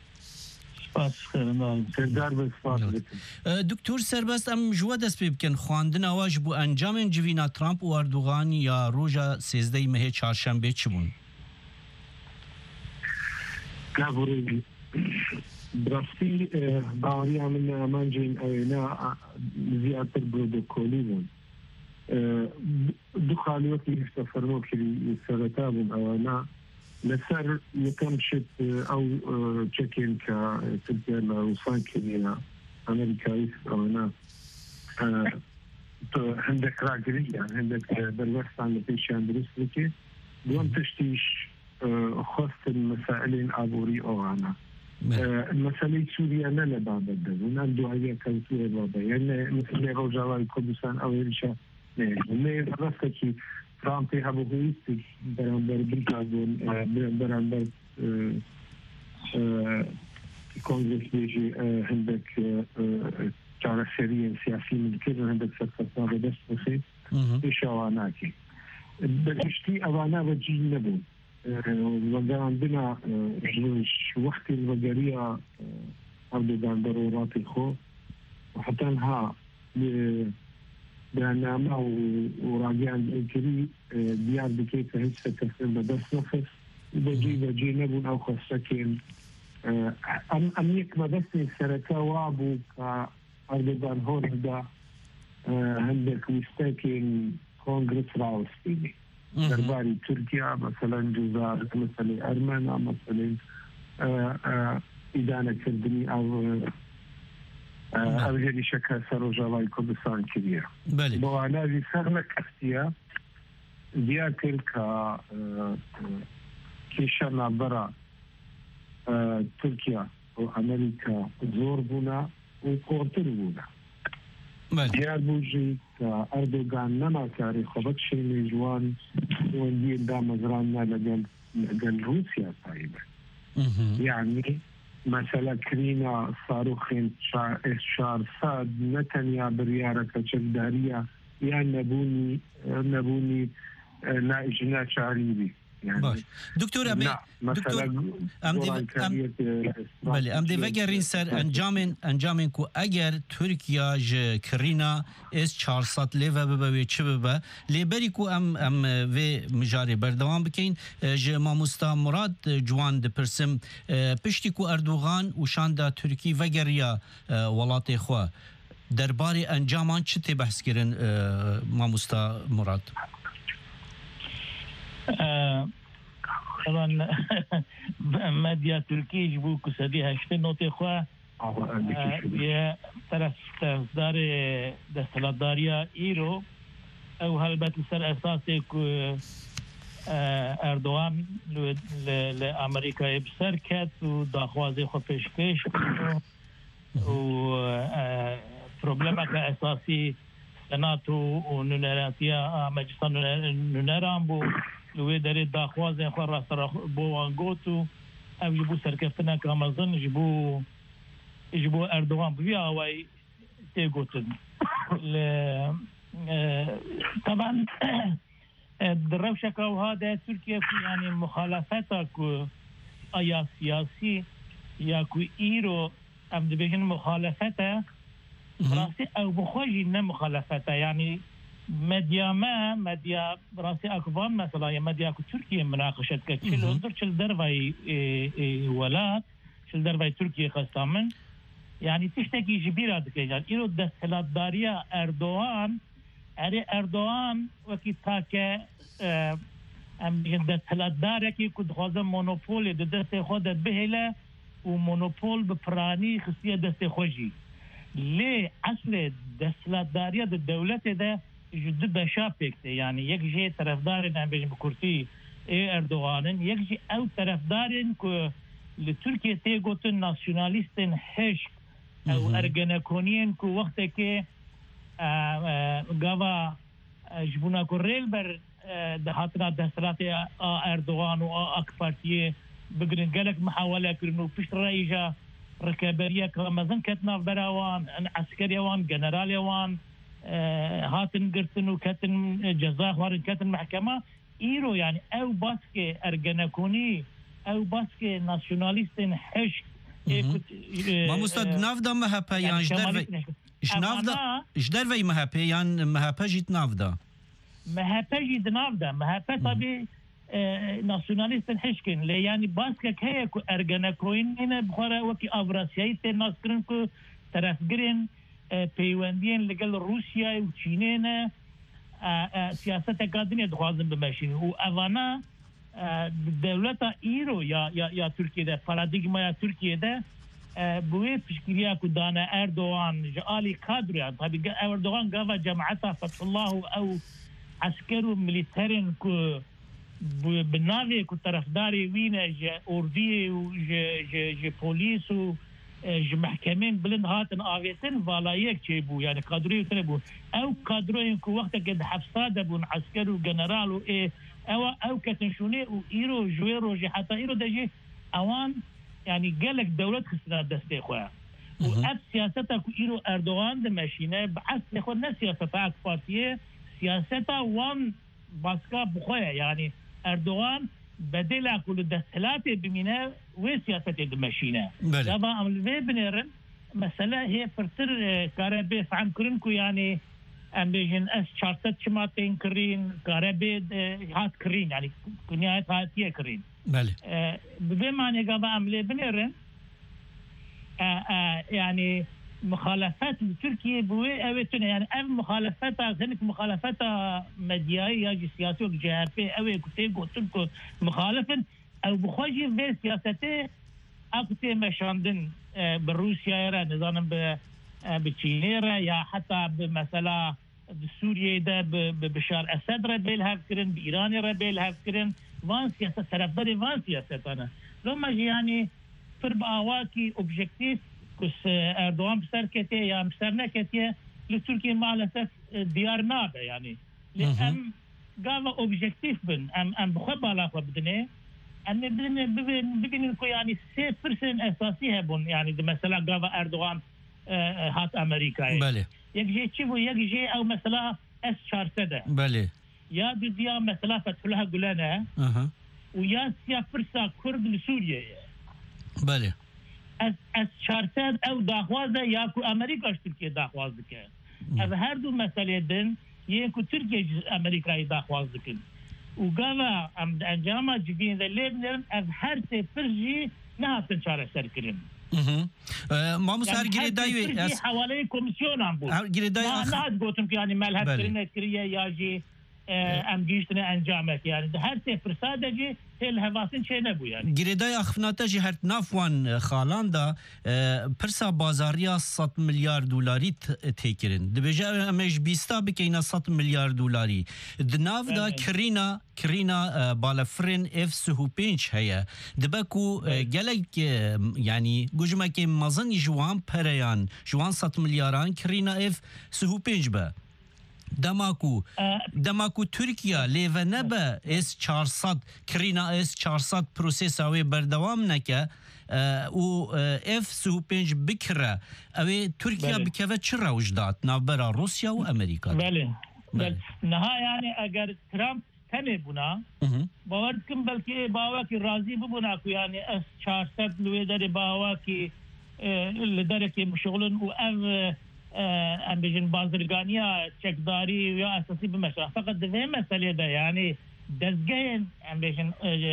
Diktor Serbest em ji we dest pê bikin xwandina we ji bo encamên civîna Trump û Erdogan ya roja 13 mehê çarşembê çi bûn? براستی باوریان من ئەمانجین ئەوێنا زیاتر پرۆتۆکۆلی بوون دوو خالیۆتی هێشتا فەرمۆکری سەرەتا بوون ئەوانە لەسەر یەکەم شت ئەو چەکێن کە ترکیە لە ڕووسان کردینە ئەمریکایی ئەوانە هەندێک ڕاگریان هەندێک دەربەستان لە پێشیان دروست بکێت دووەم تشتیش خواستن مەسائلین ئابووری ئەوانە مسئله سوریه نه لبابت دارن هم دوایی کلتور بابا یعنی مثل روجاوای کردستان اولیشه نه درسته که ترامپ هبو هویستی برانبر بریکازون برانبر کنگرس بیجی هندک چاره خیریه سیاسی ملکه هندک سرکتنا به دست بخید ایش آواناکی بگشتی آوانا و جی نبون وقتی بنا وقتی الوگریا أردوغان ضرورات الخوف وحتى انها برنامه وراجعا الكري ديار بكيف هيك تكفل بس نفس بجي نبون او خسكين امنيك ما بس سرتا وابو كأردوغان هون دا عندك مستاكين كونغرس راوستيني درباري تركيا مثلا جزر مثلا ارمينيا مثلا إدانة كردني أو هذه شكل سروجالاي كردستان كبيرة. بوانا في سغلة كفتية دياكل كيشانا برا تركيا وأمريكا زور بونا وقوتر بونا. ديار بوجي كأردوغان نما تاريخ وبكشي ميجوان وندي دام زرانا لقل روسيا طيبة. يعني مثلا كرينا صاروخين شار صاد نتنيا بريارة كجدارية يعني نبوني نائجنا شعريبي يعني دكتور بله ام دی وگرین سر انجامن کو اگر ترکیا ج کرینا اس 400 لیو به چه به لیبری کو ام و مجاری بردوام بکین ج ماموستا مراد جوان د پرسم پشتی کو اردوغان و شاندا ترکی وگریا ولات خو درباره انجامان چه ته بحث کرن ماموستا مراد طبعا مديا تركي جبو كسدي هشت نوتي خوا يا طرف دار دستلداريا ايرو او هلبت سر اساسي اردوغان لامريكا بسركت وداخوازي خو پیش و بروبلمك اساسي سناتو ونونراتيا مجلسان نونران بو لوی داره داخوازه خو را سره بو وانگوتو او جبو سرکفتنا کامزن جبو اردوغان بیا وای تيگوتن طبعا دروشه که هذا ترکیه يعني مخالفتا کو ایا سیاسی یا کو ایرو ام دبیشن مخالفتا راسي او بخوجي نه مخالفتا يعني مديا راسي اكبان مثلا يا مديا تركيا مناقشه كتشل انظر شل دربي ولات شل دربي تركيا قسامن يعني تشتكي جبيره دكيجان ايرو دستلداريا اردوغان وكي تاكه ام دستلداريا كي كنت خوازه مونوبول دست خود بهله ومونوبول بفراني خصيه دست خوجي ليه اصل دستلداريا الدوله ده جد بشابكته يعني يجي طرفدار عم بيجي بكرسي اردوغان يجي او طرفدار كو لتركيا تيغوتن ناسيوناليستن هش او ارجناكونيين كو وقتك غاوا جبونا كوريل بر دهاتنا دسترات اردوغان واكبرتيه بقرن قالك محاوله كرنو فيش رايجا ركابريه كمازن كتنا براوان عسكري وان جنرال وان هاتن قرتن وكتن جزاء وارن كتن محكمة إيرو يعني أو باسكي أرجناكوني أو باسكي ناسيوناليستين حش ما مستد نافدا مهبا يعني جدر في مهبا يعني مهبا جيت نافدا مهبا جيت نافدا مهبا طبي ناسيوناليستين حشكين لي يعني باسكك هيك أرجناكوين هنا بخارا وكي أفراسيايتين ناسكرنكو طرفقرين پیوندین لگل روسیا و چینه سیاست قادنی دخوازن بمشین و اوانا دولت ایرو یا ترکیه ده پارادیگما یا ترکیه ده بوی فشکریا کو دانا اردوغان جالی کادریان طبی اردوغان قاوا جماعتا فتح الله او عسكر وميليتارين كو بالنافي كو طرفداري وين ارديه و بوليس و محکمین بلند هاتن آویتن والایک چی بو یعنی قدروی کنه بو او قدروی که وقت که حفصاد بون عسكر و جنرال و او كتنشوني وإيرو جوي روجي حتى إيرو دجي أوان يعني قالك دولة خسرات دستي خويا وأب سياستها إيرو أردوغان دمشينة بعكس يخو نا سياستها أك بارتيه سياستها وان باسكا بخويا يعني أردوغان بدلا كل دستلاتي بمينا وسياستي دمشينة طبعا عمل بنيرن مسألة هي فرتر كاربي فعم كرنكو يعني ام بيجن اس شارتت شماتين كرين كاربي هات كرين يعني كنيات هاتيه كرين بله بما ان قبا عملي بنيرن يعني مخالفات تركيا بوي اويتون يعني ام مخالفات زنك مخالفات مديايه سياسيه وجهه اوي كتيغو تركو مخالفا او بخوجي في سياسته اكتي مشاندن بروسيا نظام بتشينيرا يا حتى بمثلا بسوريا ده ببشار اسد ربيل هافكرن بايران ربيل هافكرن وان سياسه طرفداري وان سياسه انا لما يعني فرب اواكي اوبجيكتيف كس اردوغان بسركتي يا مسرنكتي لتركيا مع الاسف ديار نابه يعني لان قام اوبجيكتيف بن ام بخبا بدني ان بدنا يعني 6% اساسي هبون يعني مثلا قام اردوغان هات امريكا بله يجي تشوفوا يجي او مثلا اس شارتده بله يا بديا مثلا فتح لها قلنا ويا سيا فرصه كرد لسوريا بله اس شارتد او داخوازه ياكو امريكا تركيا داخوازك هذا هردو مساله دن ياكو تركيا امريكا داخوازك وقال انجام جبين الليبنان از هرسه فرجي نها تنشار سركرين ما مسار گریدای حوالی کمیسیون هم بود گریدای نه گفتم که یعنی ملحق کرینه کریه یا جی ام گیشتن انجامه یعنی هر سه فرصت جی تل هواسن چه نبود یعنی گریدای اخفناتا جی هر نافوان خالاندا پرسا بازاریا 100 میلیار دلاری تکرین دبیجا امش 20 بکینا 100 میلیار دلاری دناف دا كرينا بالفرين اف سهو بينش هيا دبكو جالك يعني جوجما كي مازن جوان بريان جوان 100 ملياران كرينا اف سهو بينش با دماكو تركيا ليفنبا اس 400 كرينا اس 400 بروسيساوي بردوام نكا و اف سهو بينش بكره اوي تركيا بكفه چرا وجدات نابرا روسيا وامريكا بله نها يعني اگر ترامب تمه بنا باور کم بلکه باوا کی راضی ببنا کو یعنی اس 400 لوی در باوا کی لدر کی مشغولن و ام بجن بازرگانیا چکداری یا اساسی بمشا فقط ده مسئله ده يعني دزگین ام بجن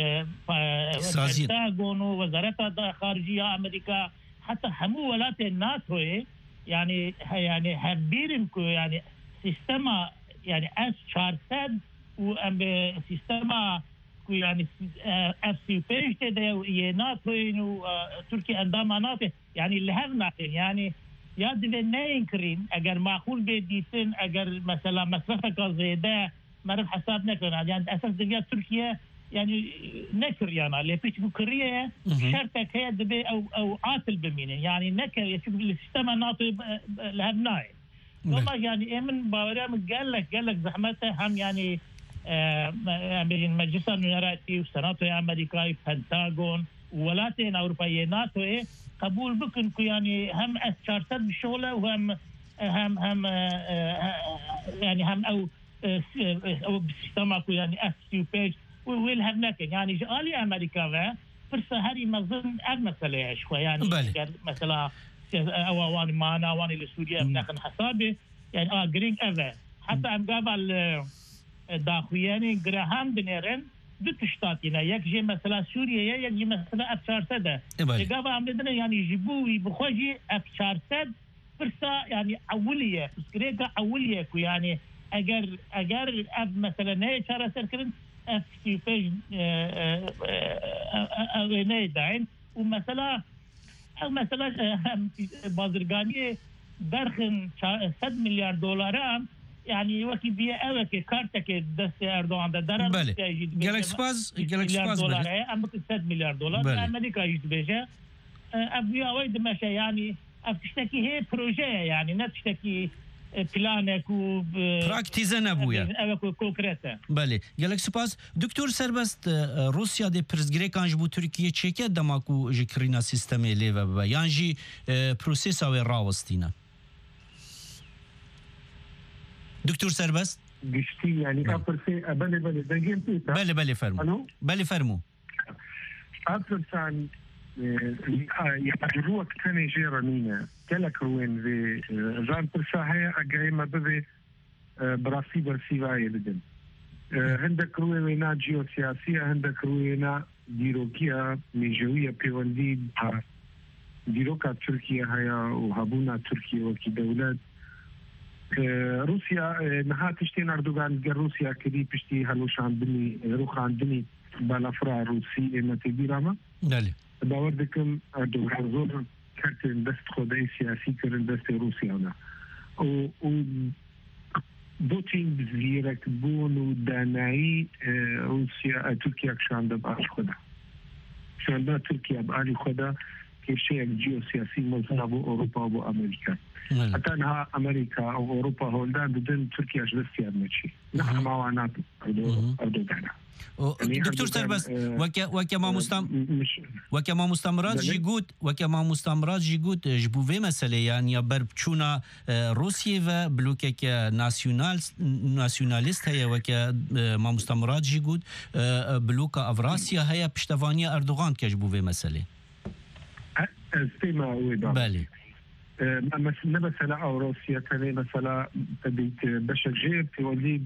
پاکستان و وزارت خارجیه امریکا حتى همو ولات الناتو يعني هبيرن کو يعني سيستما يعني اس 400 و ام سيستما كو يعني اف سي بيش ده يناتو و تركيا اندامانات يعني اللي هذنا يعني يا دبنين كريم اگر معقول بديسن اگر مثلا مصرفك زياده مرف حساب نكر يعني اساس دنيا تركيا يعني نكر يعني اللي فيش كوريا شرطك هي دبي او عاطل بمين يعني نكر يشوف السيستم ناطي لهبناي والله يعني امن باوريام قال لك زحمته هم يعني مجلس الوزراء وسناتو امريكا بنتاغون ولايات اوروبيه ناتو قبول بكن يعني هم اشارتات بالشغله وهم هم يعني هم او بالسيستم يعني اس يو بيج ويل هاف نكن يعني جالي امريكا فرصه هذه مظن المساله شويه يعني مثلا اوان معنا واني لسوريا بناخذ حسابي يعني جرين ايفر حتى ام قبل داخویانی گراهام دنیرن دو تشتاتینا یک جه مثلا سوریه یک جه مثلا افشارسده لقاب عملدنا يعني جيبوي بخوجي افشارسد فرصة يعني أولية فسكريكا أولية كو يعني أجر أف مثلا نهي شارع سركرن أف سيفيج نهي داين ومثلا أو مثلا بازرگانی درخن 100 مليار دولار يعني وكي بيه اوكي كارتك دست اردوغان ده درر بله جالكسباز دولار ام 100 مليار دولار امريكا يجي بيجا ابني ويد ماشي يعني افتشتكي هي بروجي يعني نتشتكي بلانك و براكتيزن ابويا كونكريتا بله گلک سپاس دکتور سربست روسیا د پرزګری کانج بو ترکیه چکه دماکو جکرینا سیستم لیو و یانجی پروسس او راوستینا دکتور سربست گشتی يعني افرسي بله دقيقه بله فرمو بله فرمو افرسان يحجروا كان جيرانينا كلك وين في جان برشاهية أجايما بذي براسي برسيواي بدن عندك روينا جيوسياسية عندك روينا ديروكيا ميجوية بيوندي ديروكا تركيا هيا وهابونا تركيا وكي دولات روسيا نها تشتين أردوغان قال روسيا كدي بشتي هلوش عندني روخ عندني بالافرا روسي اما تبيراما بله باور دکم اردوغان زور کردن دست خودای سیاسی کردن دست روسیانا و بوتین زیرک بون و دانایی روسیا ترکیه کشانده باش خدا شانده ترکیه باری خدا که شیء جیوسیاسی موضوع بو اروپا و امریکا حتى انها امريكا او اوروبا هولدان بدون تركيا جلستي ادمشي نحن معوانات اردوغان دكتور سربست وكما مستمرات جيغوت جبوفي مسألة يعني بربچونا روسيا و بلوكك ناسيوناليست هيا وكما مستمرات جيغوت بلوكا افراسيا هيا بشتفانيا اردوغان كجبوفي مسألة بالي مثلا او روسيا كان مثلا بديت بشجير تولي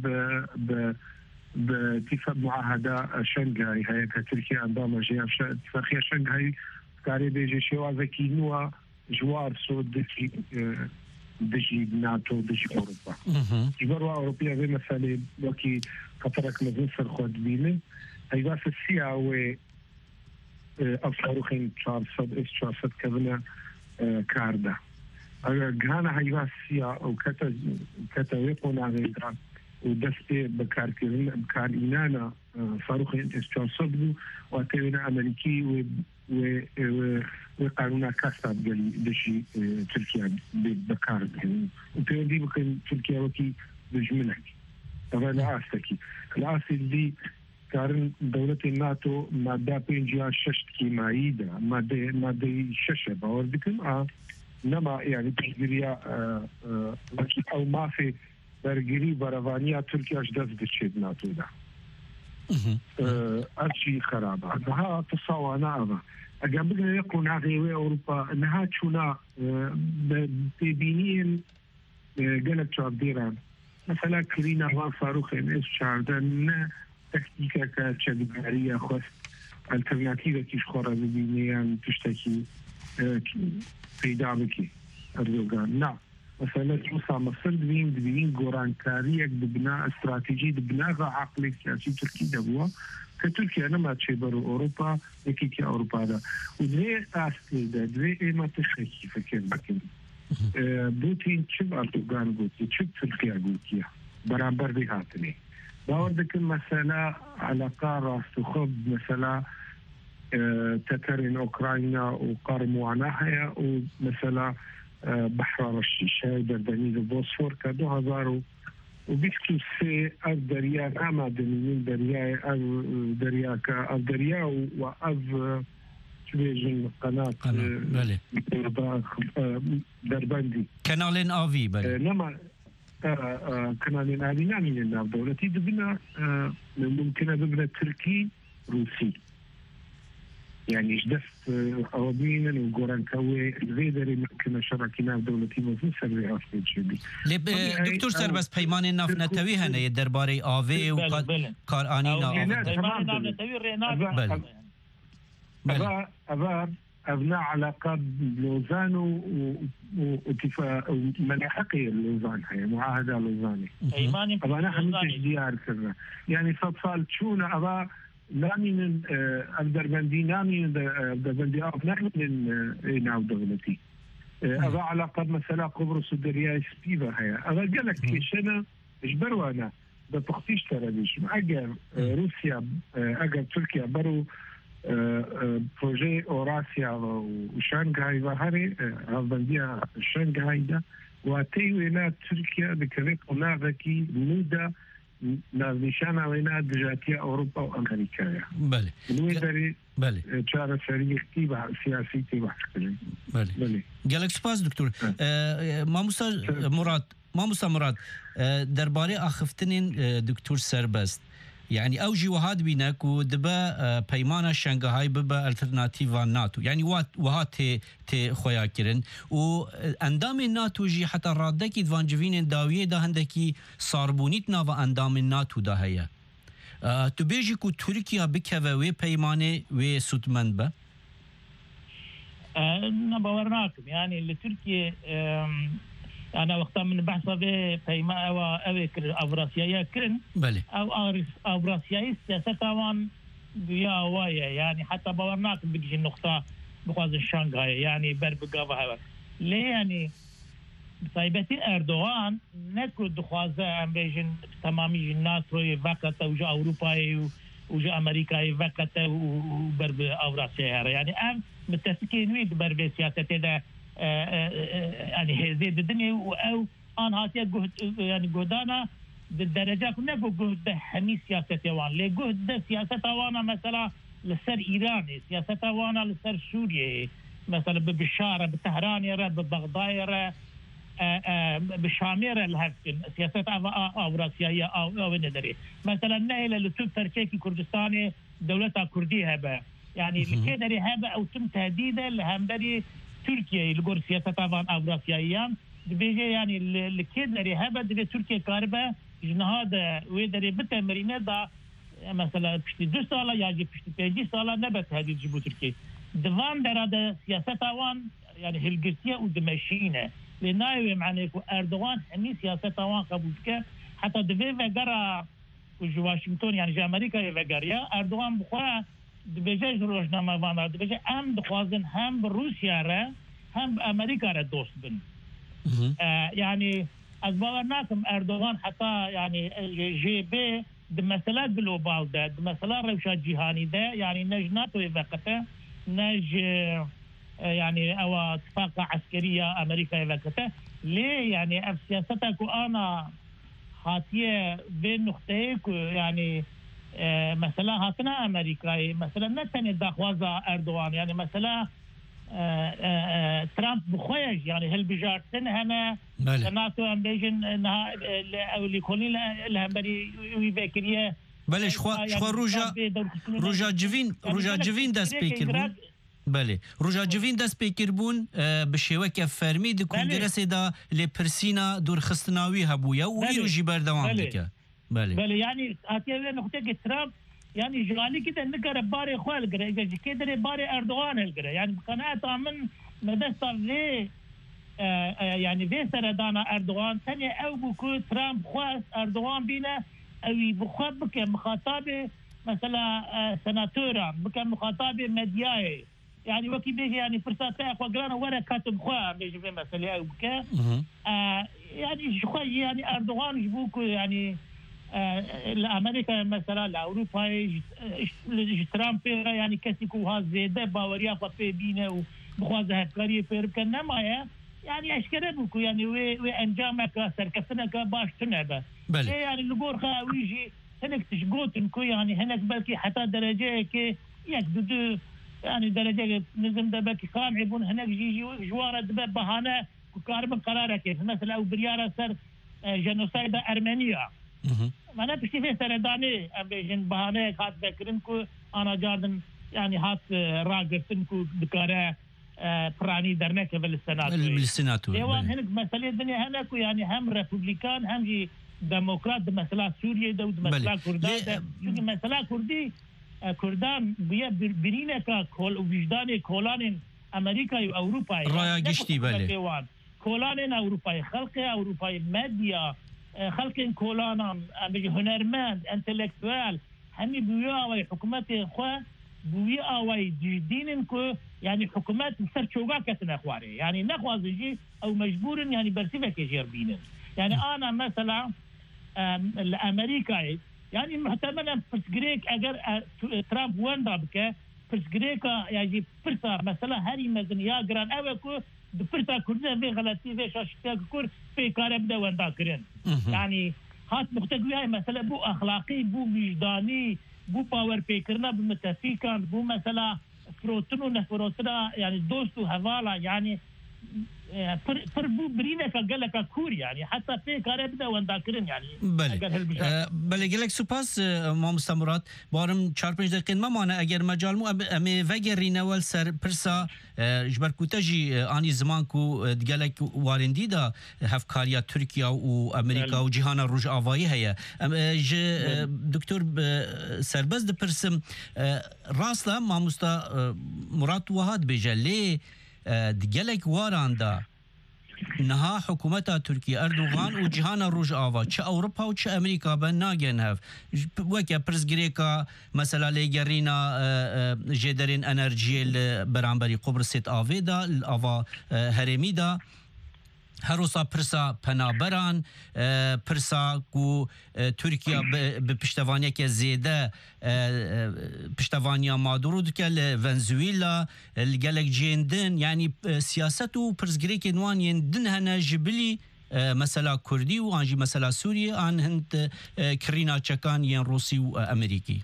باتفاق معاهده شنغهاي هي كتركيا عندها جهه اتفاقيه شنغهاي كاري بيجي شوازكي نوا جوار سود دجي ناتو دجي اوروبا جبروا اوروبيه زي مثلا وكي قطرك مزنسر خود بيلن هي بس السيا و افصاروخين 400 كذا كاردا جهانا هي بس السيا او كتا يقونا غيرها ودست بكارينانا صاروخين اس-400 واتينا امريكي وقانونا كاساب قال دشي تركيا بكار وتودي بكن تركيا وكي بجملك طبعا العاستكي العاستي دي كارن دولة الناتو مادة بينجيا ششت كيمايدا مادة ششة باوردكم نما يعني تجريا او ما في برگیری بروانیا ترکیه اش دست بچید ناتو دا ارشي خرابه ها تصاوانا اما اگر بگن يكون هذه اوروبا انها تشونا ببينين قالت تعبيران مثلا كرينا وان صاروخ اس شاردن تكتيكا كتشباريه خاص الترناتيفه كيش خورا ببينيان تشتكي پیدا بكي اردوغان نعم مثلا توسع مصر دبين جورانكاريك ببناء استراتيجي ببناء عقلي سياسي تركي دبوا كتركيا أنا ما تشبروا أوروبا لكي أوروبا دا ودري أصلي دا دري إما تخيكي فكر بكين بوتين تشب أردوغان قوتي تشب تركيا قوتي برابر دي هاتني باوردك مثلا علاقة راس خب مثلا تترين أوكرانيا وقارموا عناها ومثلا بحر الشيشة دردنيز البوسفور كدو هزارو وبيكتو سي أف دريا كما دنيين دريا أف دريا كأف دريا وأف تبيجن قناة دربندي كنالين آفي بلي نما كنالين آفي نامين الناف دولتي دبنا ممكن دبنا تركي روسي يعني جدست أوابينا وقران كوي الغيدري ممكن شركنا دولتي مزن سري أفضل جدي دكتور سربس بيمان الناف نتوي هنا يدرباري آوي وكار آنينا بيمان الناف نتوي رينات أبا أبناء علاقات لوزان واتفاق ملاحقية لوزان هي معاهدة لوزاني أبا نحن تجديار كذا يعني صدفال تشونا أبا نامين الدربندي نامين الدربندي نامين ناو دولتي أبا علاقة مثلا قبرص الدريا سبيبا هي أبا قالك كيشنا اجبروانا بتختيش ترابيش أجر روسيا أجر تركيا برو پروژه اوراسیا و شانگهای و هر هفبندی شانگهای ده و تیوینا ترکیا دکوی قناغکی نودا نازنشان وینا دجاتی اوروبا و امریکا. بله. نوی داری بله. چهار سریعتی و سیاسی بحث کنیم. بله. گلک سپاس دکتر. ماموسا مراد درباره آخفتنین دکتر سربست. يعني اوجي وهاد بينك ودبا بيمانه شنغهاي ببا الترناتيفا ناتو يعني وهات تي خويا كيرن واندام الناتو جي حتى رادكي دفانجفين داويه ده هندكي صاربونيت نافا اندام الناتو ده هي تبيجي كو تركيا بكوي بيمانه و سوتمن با نبورناكم يعني لتركيا أنا وقتها من بحثه بيما أو أفراسيا كرن بله أو أفراسيا سياسة وان بيا وايا يعني حتى بورناك بيجي النقطة بخواز شانغهاي يعني بربقة ليه يعني طيبتي أردوغان نكو دخوازة أم بيجن تمامي الناس روي فاكتا وجا أوروبا وجا أمريكا فاكتا وبرب أفراسيا يعني أم متسكين ويد برب سياسة ده يعني هزيد الدنيا أو أنا هاتي جهد يعني جهدنا بالدرجة كنا جهد حمي سياسة وان ليه جهد سياسة وانا مثلا لسر إيراني سياسة وانا لسر سوريا مثلا ببشارة بتهران ببغداد بشامير الهفن سياسة أوراسيا أو ندري مثلا نهلا لتوب تركيا كردستاني دولتها كردية هبة يعني لكدري هبة أو تم تهديدا لهمبري تركيا يلقور سياسة طبعا أوراسيايان بيجي يعني الكدري هبة دي تركيا كاربة جنهاد ويدري بتمرينه دا مثلا بشتي 2 سالة يجي بشتي 5 سالة نبت هذه جيبو تركيا دوام درا سياسة طبعا يعني هالقرتية ودمشينه لنايو معناه أردوغان همي سياسة طبعا قبولك حتى دفي فقرا واشنطن يعني جا أمريكا فقريا أردوغان بخوا دبجاج روزنامه وانا دبجاج هم دخوازن هم بروسيا را هم بأمريكا را دوست بن يعني از باورناكم أردوغان حتى يعني جي بي دمسألة جلوبال ده دمسألة روشة جهاني ده يعني نج ناتو يفقته نج يعني او اتفاق عسكرية أمريكا يفقته ليه يعني اف سياستك وانا هاتيه بين نقطيك يعني مثلا هاتنا أمريكا مثلا نتني داخوازا أردوغان يعني مثلا ترامب بخويش يعني هالبجارتن هنا ناتو أمبيجن أو اللي يقولين لها بري ويفكريه بله شخوا روجا جوین دست پیکر بون بله روجا جوین دست پیکر بون بشوک فرمی د کنگرس دا لپرسینا دورخستناوی هبویا و ایرو جبر دوام دکه بله يعني هاتيه نقطة ترامب يعني جالي كده نقرا باري خوال قرا اذا كده باري اردوغان القرا يعني بقناعته من مدرسة ليه يعني في سردانا اردوغان ثانية او بكو ترامب خواس اردوغان بينا او بخبك مخاطبة مثلا سناتورا بك مخاطبة مدياي يعني وكي بيجي يعني فرصات اخوة قرانا ورا كاتب خوا بيجي في مسألة او بك يعني شخوي يعني اردوغان جبوكو يعني لأمريكا مثلا لأوروبا ترامب يعني كسيكو ها زيادة باوريا خطي بينا وبخوازة هفكارية فيربكا نمايا يعني أشكره بكو يعني وأنجامك سركسنك باش تنعبه يعني اللقور خاويجي هناك تشقوتنكو يعني هناك بلكي حتى درجة كي يكدو يعني درجة نزم دبكي خام عبون هناك جيجي جوارة دبا بهانة كاربن قرارة كيف مثلا أو بريارة سر جنوسايد أرمينيا معناه بشتي في سرداني بيجن بهانه خاص بكرنكو انا جاردن يعني هات راقرتنكو بكاره براني درنك بالسناتو ايوان هناك مسألة الدنيا هناك يعني هم ريبوبليكان هم جي ديمقراط مسألة سوريا دو مسألة كردان مسألة كردي كردان بيا برينكا كول وجدان كولان امريكا واوروبا رايا قشتي بالي كولان اوروبا خلق اوروبا ميديا خلق كولانا هنرمند انتلكتوال همي بويا وي حكومات خو بويا وي جدين كو يعني حكومات سر شوغا كتنا خواري يعني نخوازجي او مجبور يعني برسيفك جربين يعني انا مثلا الامريكا يعني محتملا فسجريك اگر ترامب وين بك پرسگرێکە یاژی پرسا مەسەلا هەری مەزن یا گران ئەوە کو پرسا کوردە بێ غەڵەتی بێ شاشتێک کورد پێکارە بدە وەنداکردن یعنی هات مختەگویای مەسەلە بوو ئەخلاقی بوو ویژدانی بوو باوەرپێکردنە بمتەفیکان بوو مەسەلا فرۆتن و نەفرۆتنە یعنی دۆست و هەواڵە یعنی پر بوو برینەکە گەلەکە کوور یعنی حتا پێکارە بدە وەنداکردن یعنی بله gelek سوپاس مامۆستا مراد بارم 4-5 دقیقه مامانە ئەگەر مەجال و ئەمێ vegerinەوە سەر پرسا ji ber ku te jî anî ziman ku gelek warendî da hevkariya Tirkiya û Amerîka û cîhana Rojavayî heye ji doktor serbest dipirsim rast da mamosta Murat wiha dibêje lê gelek waran da نها حکومتا ترکیه اردوغان و جهان روجاوا چه اوروپا و چه امریکا به ناگن هف وکه پرزگریکا مثلا لیگرینا جدرین انرژی برانبری قبرسیت آوی دا الاوا هرمی دا هروسا پرسا پنابران پرسا کو ترکیه به پشتوانیه که زیده پشتوانیا مادورو دکه لونزویلا لگلک جیندن یعنی سیاست و پرزگری که نوان یندن هنه جبلی مثلا کردی و آنجی مثلا سوریه آن هند کرینا چکان ین روسی و امریکی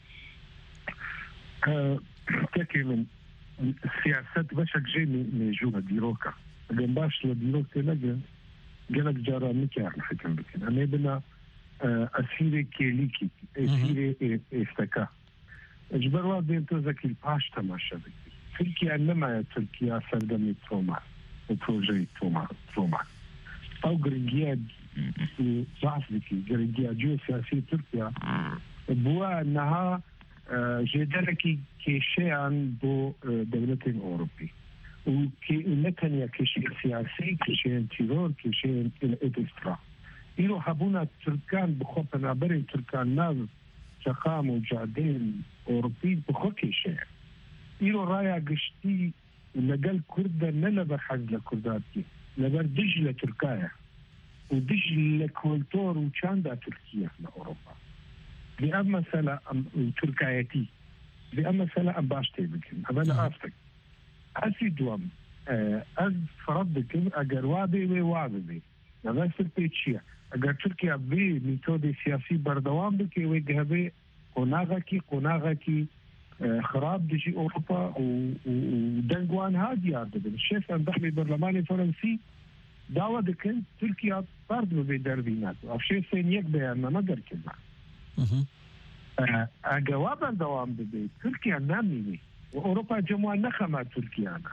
تاكي من سياسات باشك جاي من جوا ديروكا اگه باش لدیروک تلقى جلق جارا مكار الحكم بكين انا بنا اسيري كيليكي اسيري استكا اجبر واد انتو ذاك الباش تماشا بكين تركيا انما تركيا سردمي تروما بروجي تروما او جرينجيا ضعف بكي جرينجيا جو سياسي تركيا بوا انها جدلكي كيشيان بو دولتين اوروبي وكي كشيء سياسي كشيء تيرور كشيء الإدسترا إلو هبونا تركان بخو بنابرين تركان ناز شقام وجادين أوروبي بخو كشيء إلو رايا قشتي لقل كردة نلبا حز لكرداتي لبر دجلة تركايا ودجلة كولتور وشاندا تركيا لأوروبا لأما مسألة تركايتي لأما مسألة أباشتي بكين أبانا أفتك اسی دوام از فرض بکن اگر وادی و وادی نظر پیچیه اگر ترکیه بی میتود سیاسی بردوام بکی و گهبه قناغه کی خراب دجی اوروبا و دنگوان هادی یارده شیف اندخلی برلمان فرنسی دعوه دکن ترکیه فرد بی دروینات اف شیف سین یک بیان نمگر کنه اگر وا بردوام بی ترکیه نمیمی وأوروبا جموع نخمة تركيانا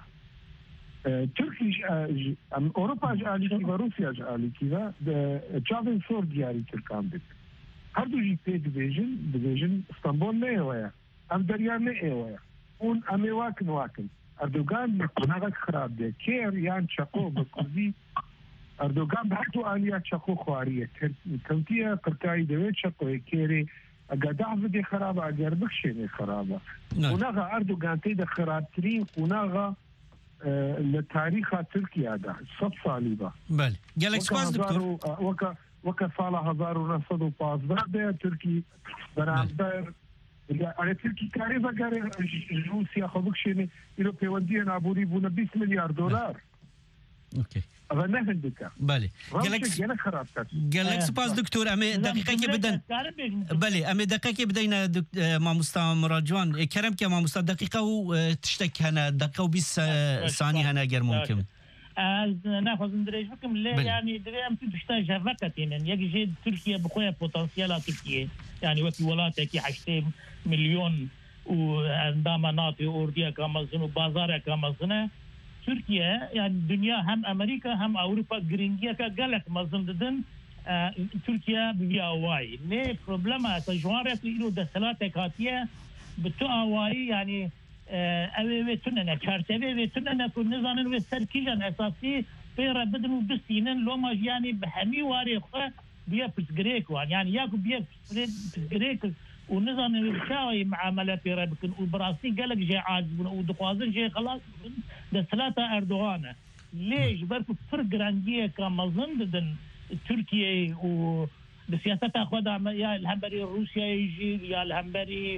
أوروبا جالي كذا روسيا جالي كذا تشافين صور دياري تركان بك هردو جي بي ديفيجن اسطنبول نيويا أم دريان نيويا ون أمي واكن أردوغان نقناغك خراب دي كير يان شاقو بكوزي أردوغان بحثو آليات شاقو خوارية كنتيا قرطاي دويت شاقو كيري اگر دعوه دي خرابه اگر بخشيني خرابه وناغا اردوغان تيدا خرابترين وناغا لتاريخ تركيا دا صد صالبه بله جالك سباس دكتور وكا صالة 1915 ده تركي برابر على تركي كاريزا قاري روسيا خبكشيني إلو بيوندية نابوري بونا 20 مليار دولار اوكي بله گلک سپاس دکتور امی دقیقه که بدن بله امی دقیقه که بدین ماموستا مراد جوان کرم که ماموستا دقیقه و تشتک هنه دقیقه و 20 ثانیه هنه اگر ممکن از نخوازم درش بکم لی یعنی دریم تو دشتا جوکتین یک جد ترکیه بخواه پوتانسیالا ترکیه یعنی وکی ولاته که 8 میلیون و اندامانات اردیه کامزن و بازار کامزنه تركيا يعني الدنيا هم امريكا هم اوروبا جرينجيا كقالك مازن ددن تركيا بيواي ليه بروبلما تجوارك له دسلاتك هاتيه بتواي يعني اوي تننا كارتبي تننا كل نظام السركيجن اساسي بيرا بدن بسينن لو ما يعني بحمي واري بيا بسجريك يعني ياكو بيا بسجريك ونظام الشاوي معامله في ربكن وبراسي قالك جاي عاجب ودقوازن جاي خلاص ده ثلاثه اردوغان ليش بركو فرق رانجيه كمظن ضد تركيا و بسياستها خدها يا الهمبري روسيا يجي يا الهمبري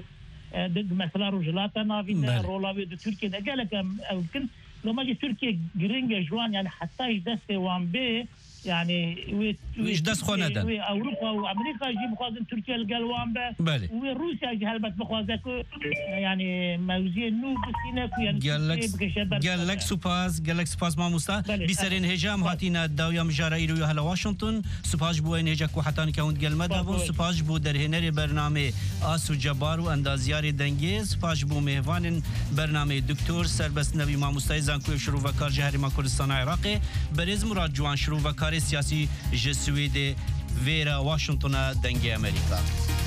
مثلا رجلاتا نافينا رولاوي دو تركيا ده قالك يمكن لو ما جي تركيا جرينجا جوان يعني حتى يدس وان بي يعني ويش دس خوندا اوروبا وامريكا يجيب خوازن تركيا القلوان به وروسيا جهلبت بخوازك يعني موزي نو بسينك يعني قال لك سپاس ما مستا بسرين هجام هاتينا داويا مجاريرو هلا واشنطن سپاس بو ان هجك وحتان كاوند قلمدا بو سپاس بو درهنر برنامه اسو جبار واندازيار دنگيز سپاس بو مهوان برنامه دكتور سربست نبي ما مستا زانكو شروع وکار جهر ما کردستان عراق برز مراد جوان شروع وکار سیاسی جسوید ویرا واشنطن دنگ امریکا